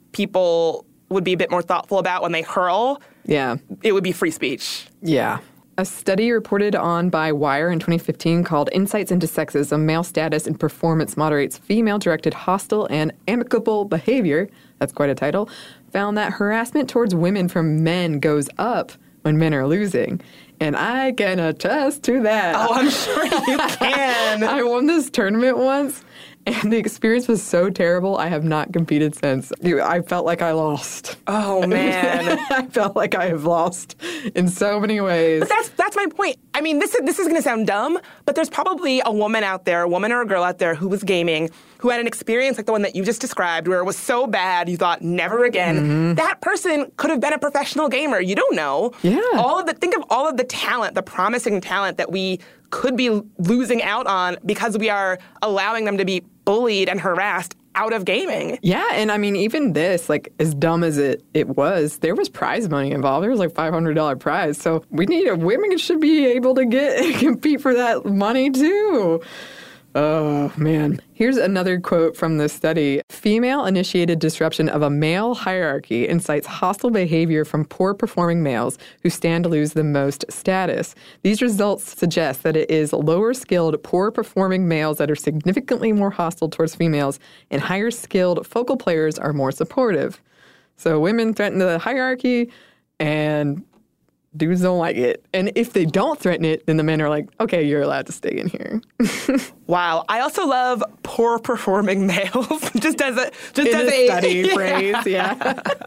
people would be a bit more thoughtful about when they hurl, it would be free speech. Yeah. A study reported on by Wire in 2015 called Insights into Sexism, Male Status and Performance Moderates Female-Directed Hostile and Amicable Behavior, that's quite a title, found that harassment towards women from men goes up when men are losing. And I can attest to that. Oh, I'm sure you can. I won this tournament once, and the experience was so terrible, I have not competed since. I felt like I lost. Oh, man. I felt like I have lost in so many ways. But that's my point. I mean, this is going to sound dumb, but there's probably a woman out there, a woman or a girl out there who was gaming, who had an experience like the one that you just described, where it was so bad you thought, never again. Mm-hmm. That person could have been a professional gamer. You don't know. Yeah. Think of all of the talent, the promising talent that we could be losing out on because we are allowing them to be bullied and harassed out of gaming. Yeah, and I mean, even this, like, as dumb as it was, there was prize money involved. There was like $500 prize. So women should be able to compete for that money too. Oh, man. Here's another quote from this study. Female-initiated disruption of a male hierarchy incites hostile behavior from poor-performing males who stand to lose the most status. These results suggest that it is lower-skilled, poor-performing males that are significantly more hostile towards females, and higher-skilled focal players are more supportive. So women threaten the hierarchy, and dudes don't like it. And if they don't threaten it, then the men are like, okay, you're allowed to stay in here. Wow. I also love poor performing males. just as a study phrase, yeah.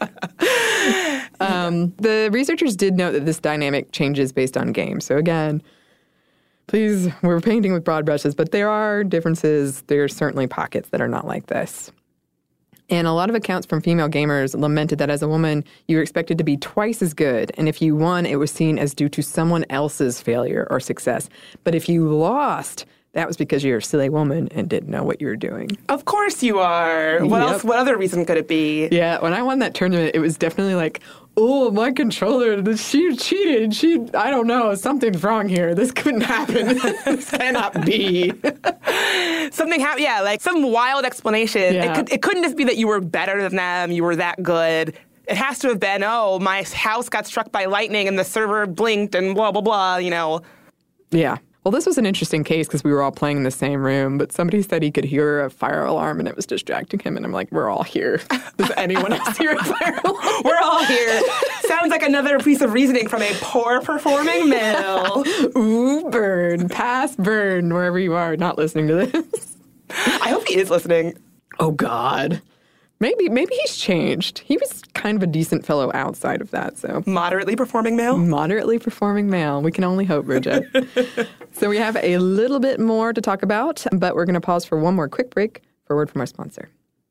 The researchers did note that this dynamic changes based on games. So again, please, we're painting with broad brushes, but there are differences. There are certainly pockets that are not like this. And a lot of accounts from female gamers lamented that as a woman, you were expected to be twice as good. And if you won, it was seen as due to someone else's failure or success. But if you lost, that was because you're a silly woman and didn't know what you were doing. Of course you are. What else? What other reason could it be? Yeah, when I won that tournament, it was definitely like, oh, my controller, she cheated. I don't know, something's wrong here. This couldn't happen. This cannot be. Something happened, yeah, like some wild explanation. Yeah. It couldn't just be that you were better than them, you were that good. It has to have been, oh, my house got struck by lightning and the server blinked and blah, blah, blah, you know. Yeah. Well, this was an interesting case because we were all playing in the same room, but somebody said he could hear a fire alarm and it was distracting him. And I'm like, we're all here. Does anyone else hear a fire alarm? We're all here. Sounds like another piece of reasoning from a poor performing male. Ooh, burn. Pass burn, wherever you are not listening to this. I hope he is listening. Oh, God. Maybe he's changed. He was kind of a decent fellow outside of that, so. Moderately performing male? Moderately performing male. We can only hope, Bridget. So we have a little bit more to talk about, but we're going to pause for one more quick break for a word from our sponsor.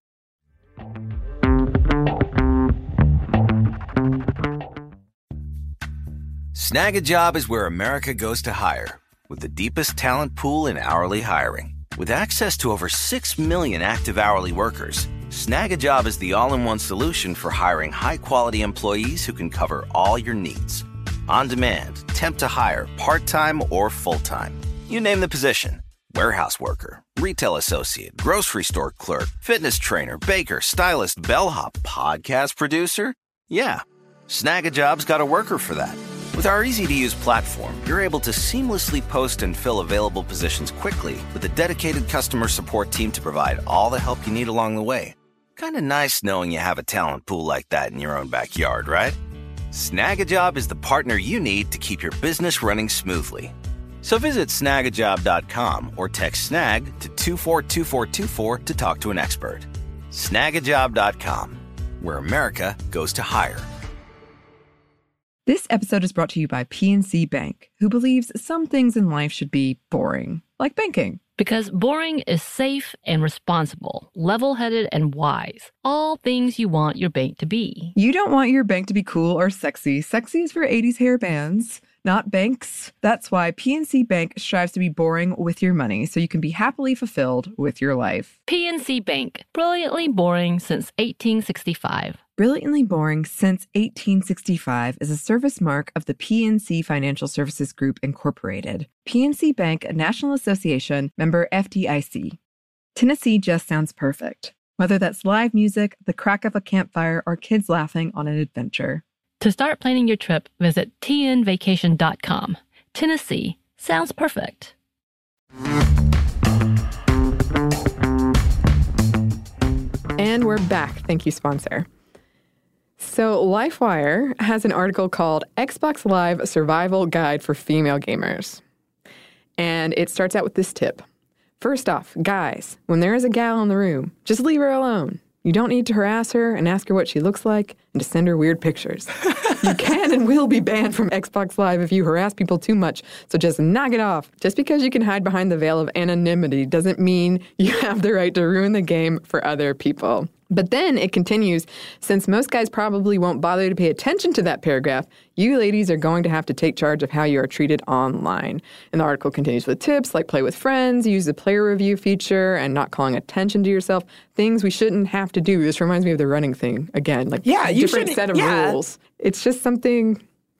Snag-a-Job is where America goes to hire, with the deepest talent pool in hourly hiring. With access to over 6 million active hourly workers, Snag-a-Job is the all-in-one solution for hiring high-quality employees who can cover all your needs. On demand, temp to hire, part-time or full-time. You name the position. Warehouse worker, retail associate, grocery store clerk, fitness trainer, baker, stylist, bellhop, podcast producer. Yeah, Snag-a-Job's got a worker for that. With our easy-to-use platform, you're able to seamlessly post and fill available positions quickly with a dedicated customer support team to provide all the help you need along the way. Kind of nice knowing you have a talent pool like that in your own backyard, right? Snag-a-Job is the partner you need to keep your business running smoothly. So visit snagajob.com or text snag to 242424 to talk to an expert. Snagajob.com, where America goes to hire. This episode is brought to you by PNC Bank, who believes some things in life should be boring, like banking. Because boring is safe and responsible, level-headed and wise. All things you want your bank to be. You don't want your bank to be cool or sexy. Sexy is for 80s hair bands, not banks. That's why PNC Bank strives to be boring with your money so you can be happily fulfilled with your life. PNC Bank, brilliantly boring since 1865. Brilliantly Boring Since 1865 is a service mark of the PNC Financial Services Group, Incorporated. PNC Bank, a National Association, member FDIC. Tennessee just sounds perfect. Whether that's live music, the crack of a campfire, or kids laughing on an adventure. To start planning your trip, visit tnvacation.com. Tennessee sounds perfect. And we're back. Thank you, sponsor. So LifeWire has an article called Xbox Live Survival Guide for Female Gamers. And it starts out with this tip. First off, guys, when there is a gal in the room, just leave her alone. You don't need to harass her and ask her what she looks like and to send her weird pictures. You can and will be banned from Xbox Live if you harass people too much, so just knock it off. Just because you can hide behind the veil of anonymity doesn't mean you have the right to ruin the game for other people. But then it continues, since most guys probably won't bother to pay attention to that paragraph, you ladies are going to have to take charge of how you are treated online. And the article continues with tips like play with friends, use the player review feature, and not calling attention to yourself. Things we shouldn't have to do. This reminds me of the running thing again. Like different set of rules. It's just something,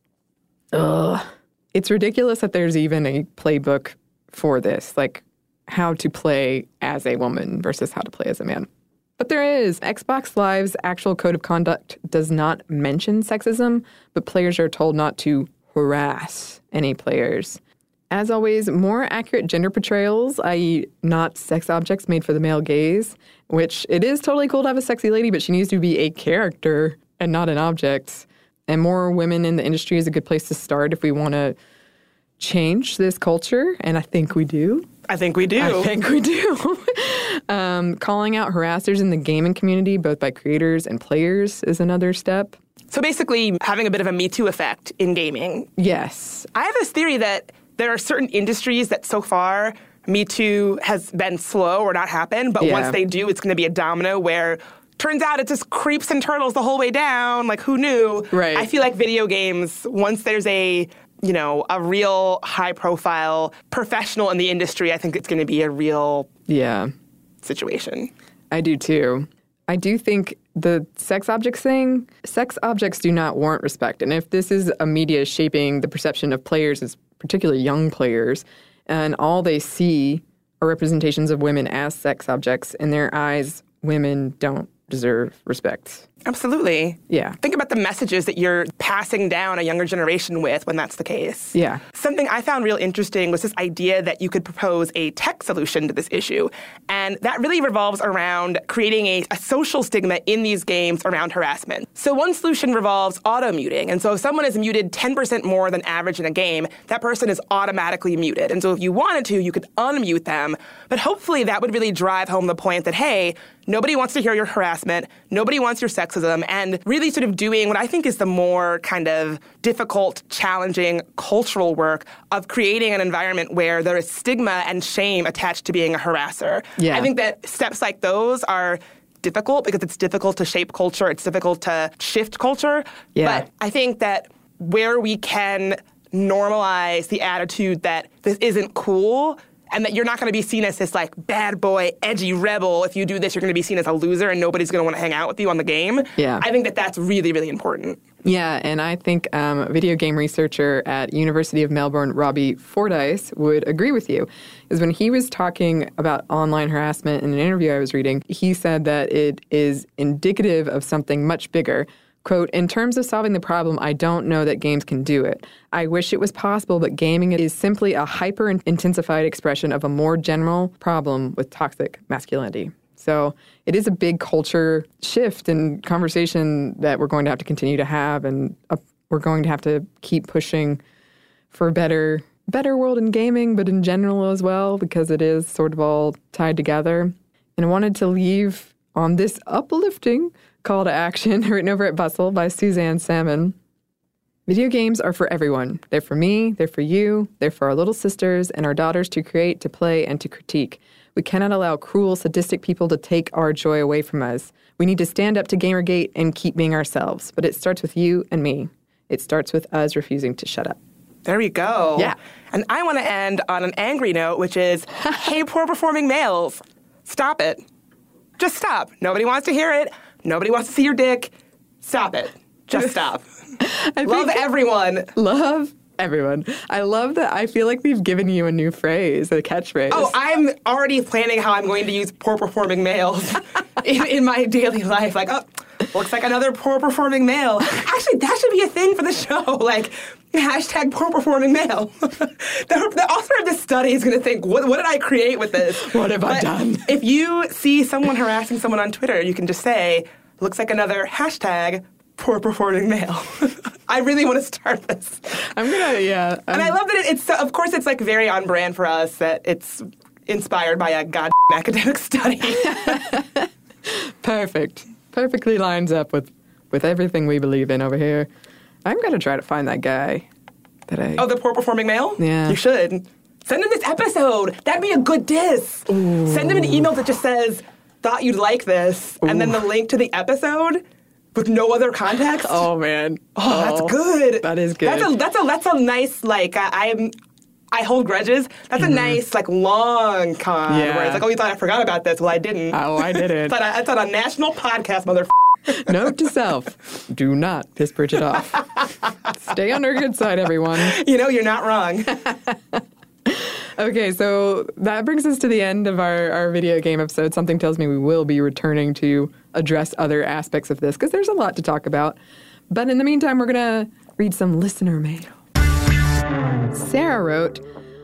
It's ridiculous that there's even a playbook for this, like how to play as a woman versus how to play as a man. But there is. Xbox Live's actual code of conduct does not mention sexism, but players are told not to harass any players. As always, more accurate gender portrayals, i.e. not sex objects made for the male gaze, which it is totally cool to have a sexy lady, but she needs to be a character and not an object. And more women in the industry is a good place to start if we want to change this culture, and I think we do. Calling out harassers in the gaming community, both by creators and players, is another step. So basically having a bit of a Me Too effect in gaming. Yes. I have this theory that there are certain industries that so far Me Too has been slow or not happened, but once they do, it's going to be a domino where turns out it just creeps and turtles the whole way down. Like, who knew? Right. I feel like video games, once there's a real high-profile professional in the industry, I think it's going to be a real situation. I do, too. I do think the sex objects do not warrant respect. And if this is a media shaping the perception of players, as particularly young players, and all they see are representations of women as sex objects, in their eyes, women don't deserve respect. Absolutely. Yeah. Think about the messages that you're passing down a younger generation with when that's the case. Yeah. Something I found real interesting was this idea that you could propose a tech solution to this issue. And that really revolves around creating a social stigma in these games around harassment. So one solution revolves auto-muting. And so if someone is muted 10% more than average in a game, that person is automatically muted. And so if you wanted to, you could unmute them. But hopefully that would really drive home the point that, hey, nobody wants to hear your harassment. Nobody wants your sexism. And really sort of doing what I think is the more kind of difficult, challenging cultural work of creating an environment where there is stigma and shame attached to being a harasser. Yeah. I think that steps like those are difficult because it's difficult to shape culture. It's difficult to shift culture. Yeah. But I think that where we can normalize the attitude that this isn't cool and that you're not going to be seen as this, like, bad boy, edgy rebel. If you do this, you're going to be seen as a loser and nobody's going to want to hang out with you on the game. Yeah. I think that that's really, really important. Yeah, and I think video game researcher at University of Melbourne, Robbie Fordyce, would agree with you. Is when he was talking about online harassment in an interview I was reading, he said that it is indicative of something much bigger. Quote, in terms of solving the problem, I don't know that games can do it. I wish it was possible, but gaming is simply a hyper-intensified expression of a more general problem with toxic masculinity. So it is a big culture shift and conversation that we're going to have to continue to have, and we're going to have to keep pushing for a better world in gaming, but in general as well, because it is sort of all tied together. And I wanted to leave on this uplifting call to action written over at Bustle by Suzanne Salmon. Video games are for everyone. They're for me, they're for you, they're for our little sisters and our daughters to create, to play, and to critique. We cannot allow cruel, sadistic people to take our joy away from us. We need to stand up to Gamergate and keep being ourselves. But it starts with you and me. It starts with us refusing to shut up. There we go. Yeah. And I want to end on an angry note, which is, hey, poor performing males, stop it. Just stop. Nobody wants to hear it. Nobody wants to see your dick. Stop it. Just stop. Love everyone. Love everyone. I love that. I feel like we've given you a new phrase, a catchphrase. Oh, I'm already planning how I'm going to use poor performing males in my daily life. Like, oh, looks like another poor performing male. Actually, that should be a thing for the show. Like, hashtag poor performing male. The author of this study is going to think, what did I create with this? What have I done? If you see someone harassing someone on Twitter, you can just say, looks like another hashtag poor performing male. I really want to start this. I'm gonna, yeah. And I love that it's, of course, it's like very on brand for us that it's inspired by a goddamn academic study. Perfect. Perfectly lines up with everything we believe in over here. I'm gonna try to find that guy that I... Oh, the poor performing male? Yeah. You should. Send him this episode. That'd be a good diss. Ooh. Send him an email that just says, thought you'd like this, and then the link to the episode with no other context. Oh, man. Oh, that's good. That is good. That's a nice, like, I hold grudges. That's a nice, like, long con where it's like, oh, you thought I forgot about this. Well, I didn't. Oh, I didn't. It's on a national podcast, motherfucker. Note to self, do not piss Bridget off. Stay on her good side, everyone. You know, you're not wrong. Okay, so that brings us to the end of our video game episode. Something tells me we will be returning to address other aspects of this because there's a lot to talk about. But in the meantime, we're going to read some listener mail. Sarah wrote,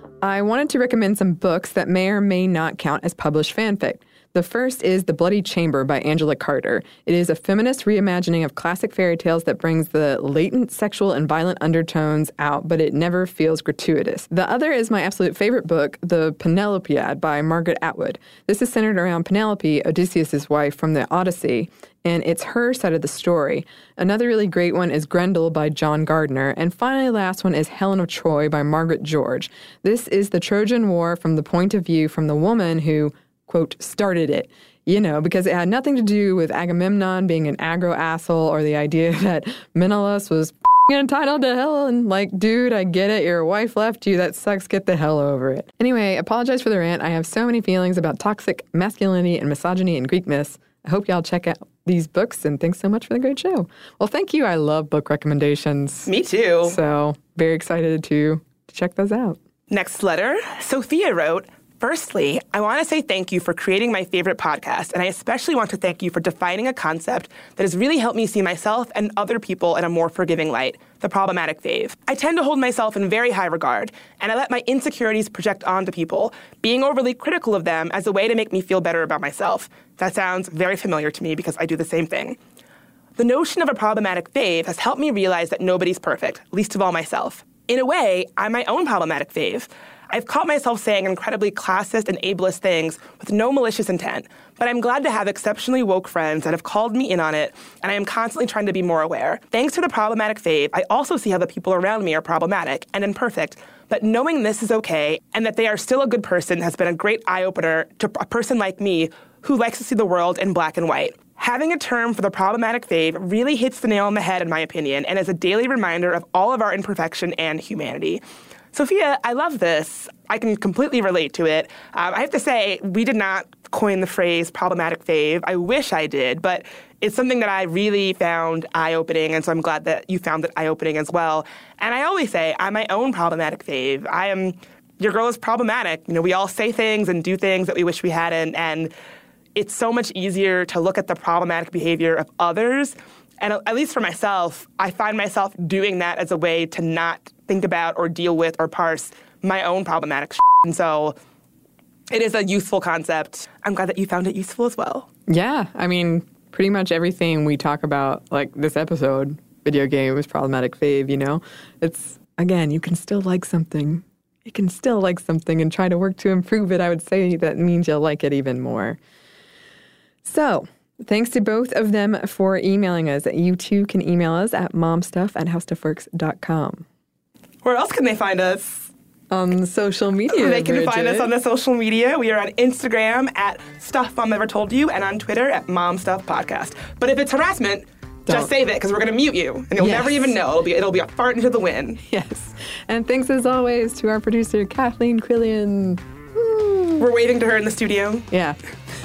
I wanted to recommend some books that may or may not count as published fanfic. The first is The Bloody Chamber by Angela Carter. It is a feminist reimagining of classic fairy tales that brings the latent sexual and violent undertones out, but it never feels gratuitous. The other is my absolute favorite book, The Penelopiad by Margaret Atwood. This is centered around Penelope, Odysseus' wife from the Odyssey, and it's her side of the story. Another really great one is Grendel by John Gardner. And finally, the last one is Helen of Troy by Margaret George. This is the Trojan War from the point of view from the woman who, quote, started it, because it had nothing to do with Agamemnon being an aggro asshole or the idea that Menelaus was entitled to hell and like, dude, I get it. Your wife left you. That sucks. Get the hell over it. Anyway, apologize for the rant. I have so many feelings about toxic masculinity and misogyny and Greekness. I hope y'all check out these books, and thanks so much for the great show. Well, thank you. I love book recommendations. Me too. So very excited to check those out. Next letter, Sophia wrote, firstly, I want to say thank you for creating my favorite podcast, and I especially want to thank you for defining a concept that has really helped me see myself and other people in a more forgiving light, the problematic fave. I tend to hold myself in very high regard, and I let my insecurities project onto people, being overly critical of them as a way to make me feel better about myself. That sounds very familiar to me because I do the same thing. The notion of a problematic fave has helped me realize that nobody's perfect, least of all myself. In a way, I'm my own problematic fave. I've caught myself saying incredibly classist and ableist things with no malicious intent, but I'm glad to have exceptionally woke friends that have called me in on it, and I am constantly trying to be more aware. Thanks to the problematic fave, I also see how the people around me are problematic and imperfect, but knowing this is okay and that they are still a good person has been a great eye-opener to a person like me who likes to see the world in black and white. Having a term for the problematic fave really hits the nail on the head, in my opinion, and is a daily reminder of all of our imperfection and humanity. Sophia, I love this. I can completely relate to it. I have to say, we did not coin the phrase problematic fave. I wish I did, but it's something that I really found eye-opening, and so I'm glad that you found it eye-opening as well. And I always say, I'm my own problematic fave. Your girl is problematic. We all say things and do things that we wish we hadn't, and it's so much easier to look at the problematic behavior of others. And at least for myself, I find myself doing that as a way to not think about or deal with or parse my own problematic shit. And so it is a useful concept. I'm glad that you found it useful as well. Yeah. I mean, pretty much everything we talk about, like this episode, video game was problematic fave, It's, again, you can still like something. You can still like something and try to work to improve it. I would say that means you'll like it even more. So, thanks to both of them for emailing us. You too can email us at momstuff@howstuffworks.com. Where else can they find us? On social media, They can Bridget. find us on the social media. We are on Instagram at Stuff Mom Never Told You and on Twitter at Mom Stuff Podcast. But if it's harassment, just save it because we're going to mute you. And you'll never even know. It'll be a fart into the wind. Yes. And thanks as always to our producer, Kathleen Quillian. Woo. We're waving to her in the studio. Yeah.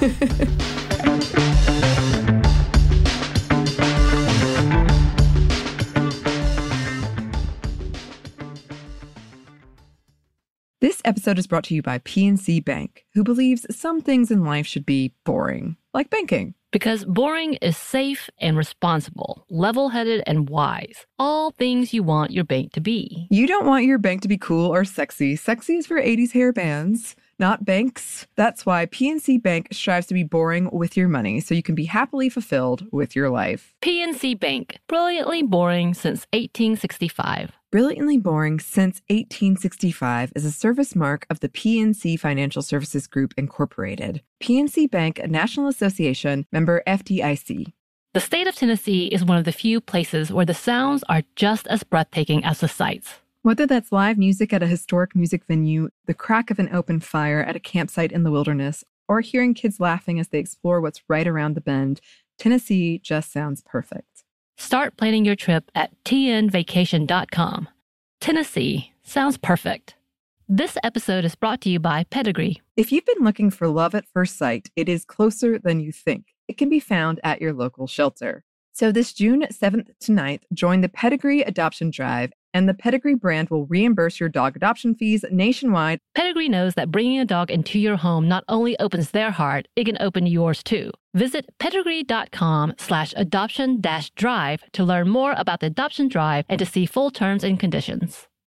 This episode is brought to you by PNC Bank, who believes some things in life should be boring, like banking. Because boring is safe and responsible, level-headed and wise. All things you want your bank to be. You don't want your bank to be cool or sexy. Sexy is for 80s hair bands. not banks. That's why PNC Bank strives to be boring with your money so you can be happily fulfilled with your life. PNC Bank, brilliantly boring since 1865. Brilliantly Boring Since 1865 is a service mark of the PNC Financial Services Group, Incorporated. PNC Bank, a National Association, member FDIC. The state of Tennessee is one of the few places where the sounds are just as breathtaking as the sights. Whether that's live music at a historic music venue, the crack of an open fire at a campsite in the wilderness, or hearing kids laughing as they explore what's right around the bend, Tennessee just sounds perfect. Start planning your trip at tnvacation.com. Tennessee sounds perfect. This episode is brought to you by Pedigree. If you've been looking for love at first sight, it is closer than you think. It can be found at your local shelter. So this June 7th to 9th, join the Pedigree Adoption Drive, and the Pedigree brand will reimburse your dog adoption fees nationwide. Pedigree knows that bringing a dog into your home not only opens their heart, it can open yours too. Visit pedigree.com/adoption-drive to learn more about the adoption drive and to see full terms and conditions.